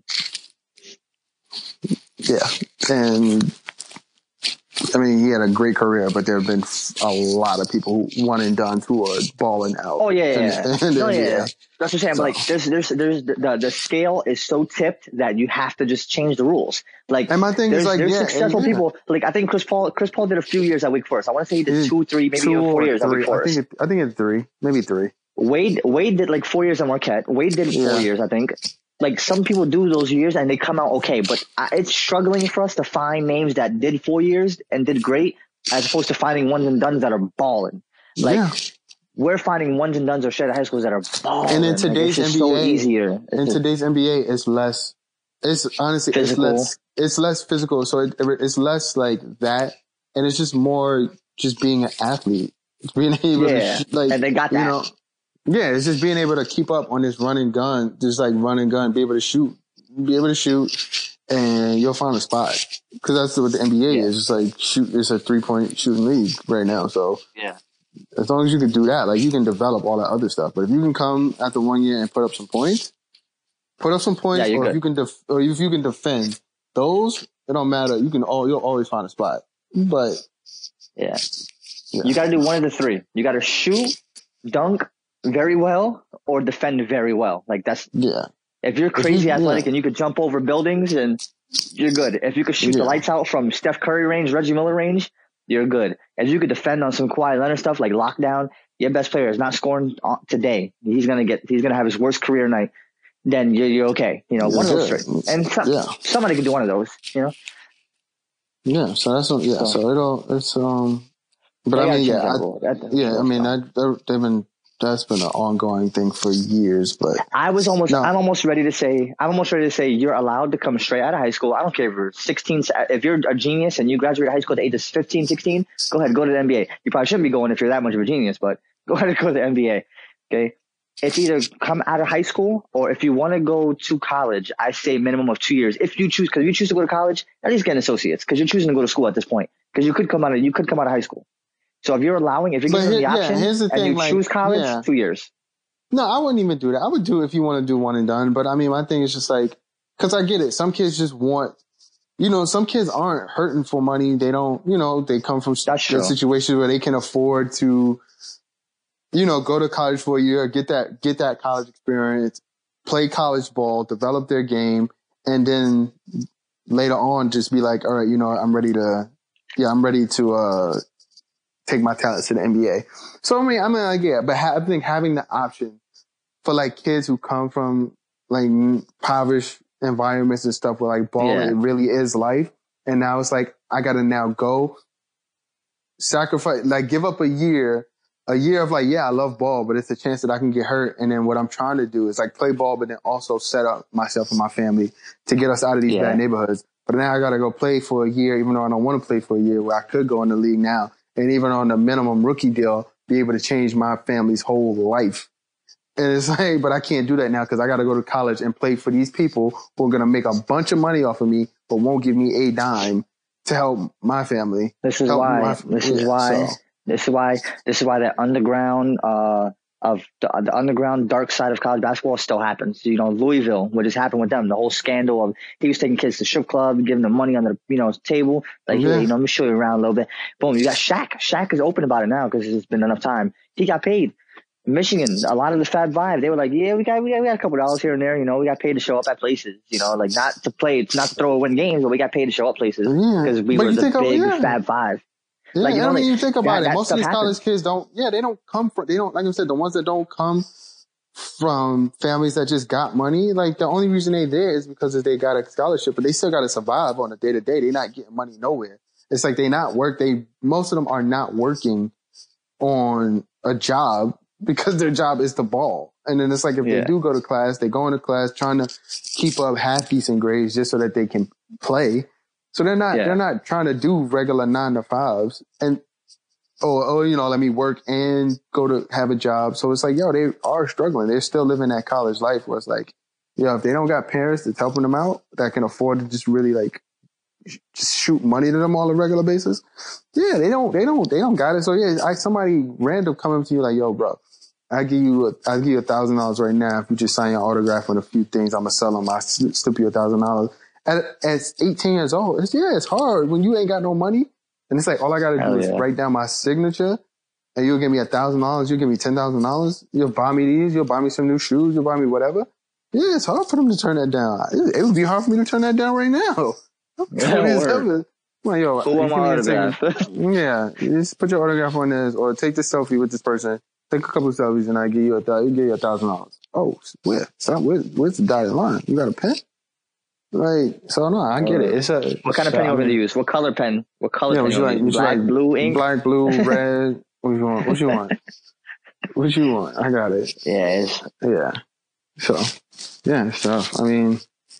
Yeah. And I mean, he had a great career, but there have been a lot of people who one and done who are balling out. Oh yeah. That's what I'm saying. So, but like, there's the scale is so tipped that you have to just change the rules. Like, and my thing is like, there's successful people. Like, I think Chris Paul did a few years at Wake Forest. I want to say he did 2, 3, maybe even 4 years at Wake Forest. I think it's 3, maybe 3. Wade did like 4 years at Marquette. Wade did 4 years, I think. Like, some people do those years and they come out okay, but it's struggling for us to find names that did 4 years and did great as opposed to finding ones and dones that are balling. Like, we're finding ones and dones or shit at high schools that are balling. And in today's NBA, so easier. Today's NBA, it's less, it's honestly, physical. It's less physical. So it's less like that. And it's just more just being an athlete. It's being able to, like, and they got that. You know, yeah, it's just being able to keep up on this run and gun, just like run and gun, be able to shoot be able to shoot, and you'll find a spot. Because that's what the NBA is. It's like it's a 3-point shooting league right now. So Yeah. as long as you can do that, like you can develop all that other stuff. But if you can come after 1 year and put up some points, or good. if you can defend those, it don't matter. You'll always find a spot. But yeah. You got to do one of the three. You got to shoot, dunk very well, or defend very well. Like that's If you're crazy athletic and you could jump over buildings, and you're good. If you could shoot the lights out from Steph Curry range, Reggie Miller range, you're good. If you could defend on some Kawhi Leonard stuff like lockdown, your best player is not scoring today. He's gonna have his worst career night. Then you're okay. One of those three. And somebody can do one of those. Yeah. So that's But I mean, that's been an ongoing thing for years. But I'm almost ready to say you're allowed to come straight out of high school. I don't care if you're 16. If you're a genius and you graduate high school at the age of 15, 16, go ahead, go to the NBA. You probably shouldn't be going if you're that much of a genius, but go ahead and go to the NBA. Okay. It's either come out of high school, or if you want to go to college, I say minimum of 2 years. If you choose to go to college, at least get an associate's, because you're choosing to go to school at this point. Because you could come out of high school. So if you're giving the option and you choose college, 2 years. No, I wouldn't even do that. I would do it if you want to do one and done. But I mean, my thing is just like, because I get it. Some kids just want, some kids aren't hurting for money. They don't, they come from situations where they can afford to, go to college for a year, get that college experience, play college ball, develop their game, and then later on just be like, all right, I'm ready to take my talents to the NBA. So but I think having the option for like kids who come from like impoverished environments and stuff where like ball it really is life, and now it's like I gotta now go sacrifice, like give up a year of like, I love ball, but it's a chance that I can get hurt. And then what I'm trying to do is like play ball, but then also set up myself and my family to get us out of these bad neighborhoods. But now I got to go play for a year, even though I don't want to play for a year, where I could go in the league now. And even on the minimum rookie deal, be able to change my family's whole life. And it's like, but I can't do that now because I got to go to college and play for these people who are going to make a bunch of money off of me, but won't give me a dime to help my family. This is why that underground the underground dark side of college basketball still happens. Louisville, what has happened with them, the whole scandal of he was taking kids to strip club, giving them money on the table, like let me show you around a little bit. Boom, you got Shaq. Shaq is open about it now because it's been enough time. He got paid. Michigan, a lot of the Fab Five, they were like, we got a couple dollars here and there. We got paid to show up at places. Like not to play, it's not to throw or win games, but we got paid to show up places because we were the big Fab Five. Yeah, you think about it. Most of these college kids like I said, the ones that don't come from families that just got money, like the only reason they there is because they got a scholarship, but they still got to survive on a day to day. They're not getting money nowhere. It's like most of them are not working on a job because their job is the ball. And then it's like, if they do go to class, they go into class trying to keep up half decent grades just so that they can play. So they're not trying to do regular 9 to 5s or let me work and go to have a job. So it's like, they are struggling. They're still living that college life where it's like, if they don't got parents that's helping them out that can afford to just really like just shoot money to them on a regular basis. Yeah, they don't got it. So somebody random coming to you like, yo, bro, I'll give you $1,000 right now. If you just sign your autograph on a few things, I'm going to sell them. I slip you $1,000. At 18 years old, it's hard when you ain't got no money. And it's like, all I got to do is write down my signature and you'll give me $1,000. You'll give me $10,000. You'll buy me these. You'll buy me some new shoes. You'll buy me whatever. Yeah, it's hard for them to turn that down. It would be hard for me to turn that down right now. Just put your autograph on this or take the selfie with this person. Take a couple of selfies and I give you $1,000. Oh, where's the dotted line? You got a pen? Right. So no, I get it. What kind of pen you want me to use? What color pen? What color pen you want? Black, blue ink? Black, blue, red. What you want? What you want? I got it. Yeah. So, I mean,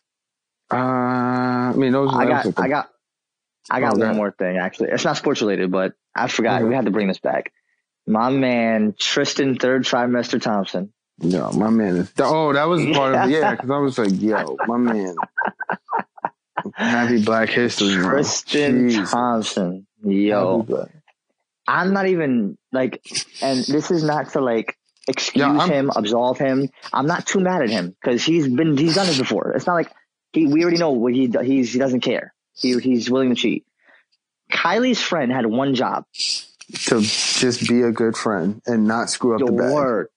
those are I got one more thing actually. It's not sports related, but I forgot. We had to bring this back. My man, Tristan third trimester Thompson. Yo, my man is. Oh, that was part of it. Yeah, because I was like, yo, my man. Happy Black History Month. Tristan Thompson. Yo. I'm not even like, and this is not to like excuse him, absolve him. I'm not too mad at him because he's done it before. It's not like we already know what he doesn't care. He's willing to cheat. Kylie's friend had one job. To just be a good friend and not screw up the bag. Word.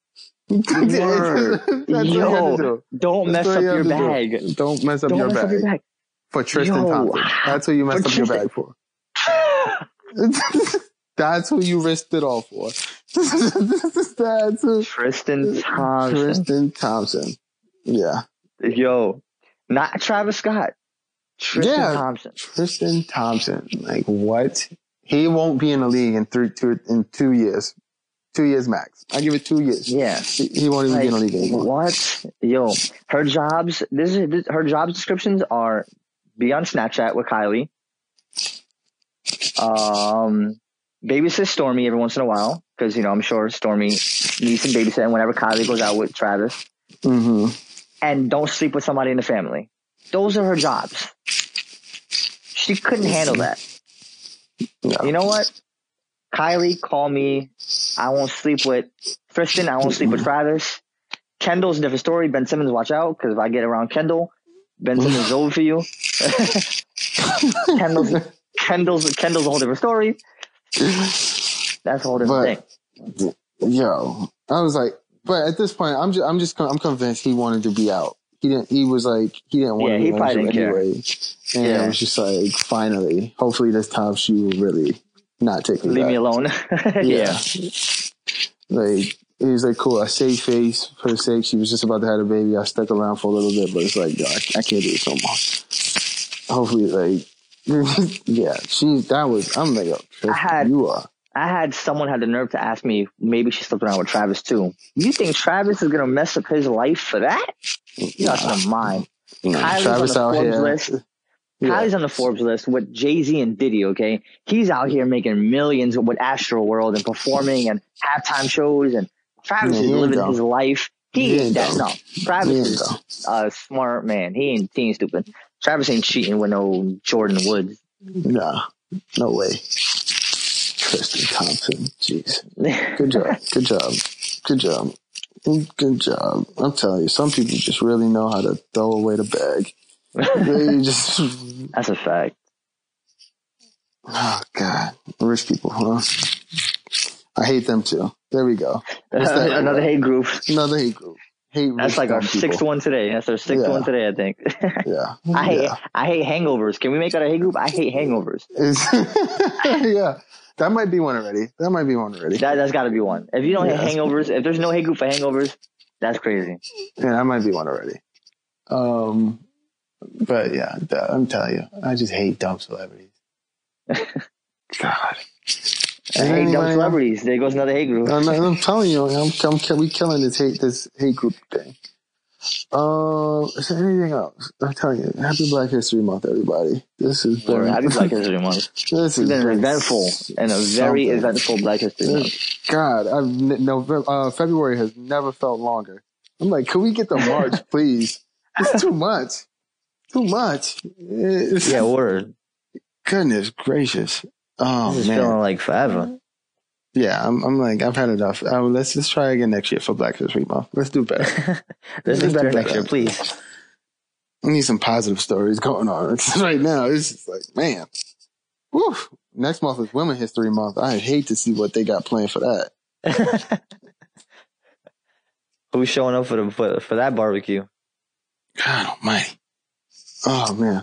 Yo, don't mess up your bag. Don't mess up your bag. For Tristan Thompson. That's who you messed up your bag for. That's who you risked it all for. That's who. Tristan Thompson. Tristan Thompson. Yeah. Yo, not Travis Scott. Tristan Thompson. Tristan Thompson. Like, what? He won't be in the league in 2 years. 2 years max. I give it 2 years. Yeah. He won't even be in the league anymore. What? Yo, her jobs, her job descriptions are be on Snapchat with Kylie. Babysit Stormy every once in a while. Because, I'm sure Stormy needs some babysitting whenever Kylie goes out with Travis. Mm-hmm. And don't sleep with somebody in the family. Those are her jobs. She couldn't handle that. No. You know what? Kylie, call me. I won't sleep with Tristan. I won't sleep with Travis. Kendall's a different story. Ben Simmons, watch out, because if I get around Kendall, Ben Simmons is over for you. Kendall's a whole different story. That's a whole different thing. Yo, I was like, but at this point, I'm convinced he wanted to be out. He didn't want to be out anyway. And it was just like, finally, hopefully this time she will really not take me Leave me alone. Yeah. Like, he was like, cool, I saved face for her sake. She was just about to have a baby. I stuck around for a little bit, but it's like, yo, I can't do it no more. Hopefully, like, I'm like, yo, Tristan, I had someone had the nerve to ask me, maybe she slept around with Travis too. You think Travis is going to mess up his life for that? You're out of mind. Kylie's on the Forbes list. Kylie's on the Forbes list with Jay-Z and Diddy, okay? He's out here making millions with Astroworld and performing and halftime shows, and Travis is living his life. He ain't that. No. Travis is a smart man. He ain't stupid. Travis ain't cheating with no Jordan Woods. Nah, no way. Tristan Thompson. Jeez. Good job. I'm telling you, some people just really know how to throw away the bag. They just. That's a fact. Oh, God. Rich people, huh? I hate them too. There we go. Another hate group. That's like our sixth one today. That's our sixth one today, I think. Yeah. I hate hangovers. Can we make that a hate group? I hate hangovers. Yeah. That might be one already. That's got to be one. If you don't hate hangovers, if there's no hate group for hangovers, that's crazy. Yeah, that might be one already. But yeah, I'm telling you, I just hate dumb celebrities. God. I hate dumb celebrities. There goes another hate group. I'm telling you, we killing this hate group thing. Is there anything else? I'm telling you, Happy Black History Month, everybody. This is Happy Black History Month. This has been eventful and a very eventful Black History Month. God, February has never felt longer. I'm like, can we get to March, please? It's too much. Yeah, word. Goodness gracious. Oh, this is man. feeling like forever. Yeah, I'm like, I've had enough. Let's try again next year for Black History Month. Let's do better. Let's do better next year, please. We need some positive stories going on. Right now, it's just like, man. Whew. Next month is Women's History Month. I hate to see what they got planned for that. Who's showing up for that barbecue? God almighty. Oh, man.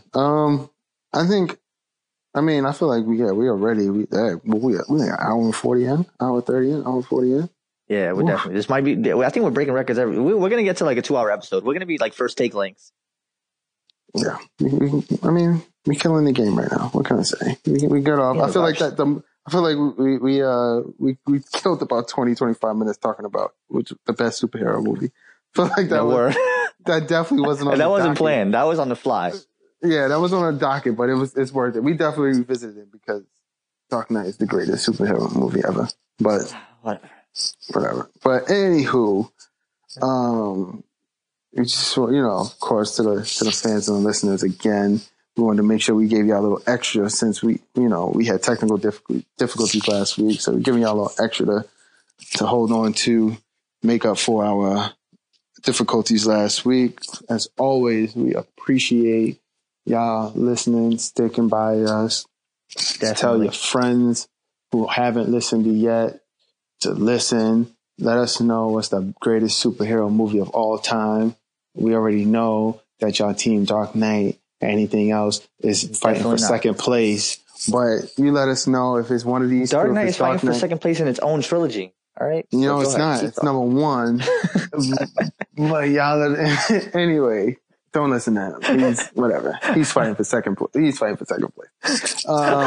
I feel like we are ready. We like an hour and 40 in, hour 30 in, hour 40 in. Yeah, we're definitely. This might be. I think we're breaking records. We're gonna get to like a 2-hour episode. We're gonna be like first take lengths. Yeah, we're killing the game right now. What can I say? We got off. I feel like that. I feel like we killed about 20-25 minutes talking about the best superhero movie. I feel like that definitely wasn't on. That wasn't planned. That was on the fly. Yeah, that was on a docket, but it's worth it. We definitely revisited it because Dark Knight is the greatest superhero movie ever. But whatever. But anywho, We just, of course, to the fans and the listeners again, we wanted to make sure we gave y'all a little extra since we had technical difficulties last week. So we're giving y'all a little extra to hold on to, make up for our difficulties last week. As always, we appreciate y'all listening, sticking by us. Definitely. Tell your friends who haven't listened yet to listen. Let us know what's the greatest superhero movie of all time. We already know that y'all team Dark Knight. Anything else is fighting for second place. But you let us know if it's one of these. Dark Knight is fighting for second place in its own trilogy. All right. It's not. It's number one. But y'all, anyway, don't listen to him. He's whatever. He's fighting for second place. He's fighting for second place.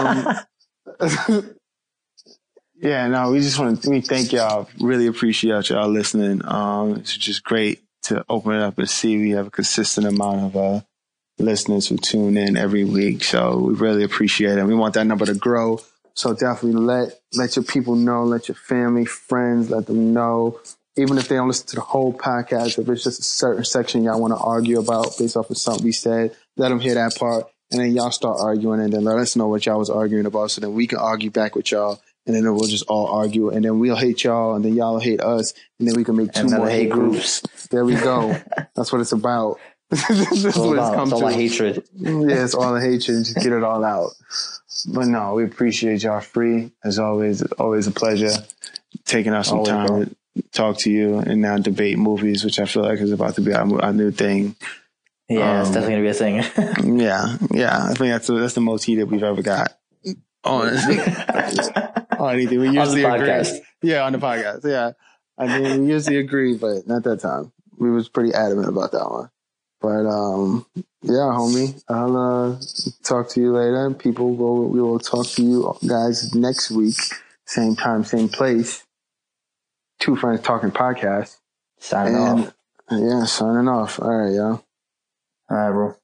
Yeah, no, we thank y'all. Really appreciate y'all listening. It's just great to open it up and see we have a consistent amount of listeners who tune in every week. So we really appreciate it. We want that number to grow. So definitely let your people know, let your family, friends, let them know. Even if they don't listen to the whole podcast, if it's just a certain section y'all want to argue about based off of something we said, let them hear that part. And then y'all start arguing and then let us know what y'all was arguing about so then we can argue back with y'all. And then we'll just all argue and then we'll hate y'all and then y'all hate us. And then we can make two more hate groups. There we go. That's what it's about. That's what it's come to. It's all hatred. Yeah, it's all the hatred. Just get it all out. But no, we appreciate y'all free. As always, it's always a pleasure taking out some time to talk to you and now debate movies, which I feel like is about to be our new thing. Yeah, it's definitely going to be a thing. Yeah. I think that's the most heated we've ever got. On anything. We usually agree. Yeah, on the podcast. Yeah. I mean, we usually agree, but not that time. We was pretty adamant about that one. But yeah, homie, I'll talk to you later. We will talk to you guys next week, same time, same place. Two Friends Talking Podcast. Signing off. Yeah, signing off. All right, y'all. All right, bro.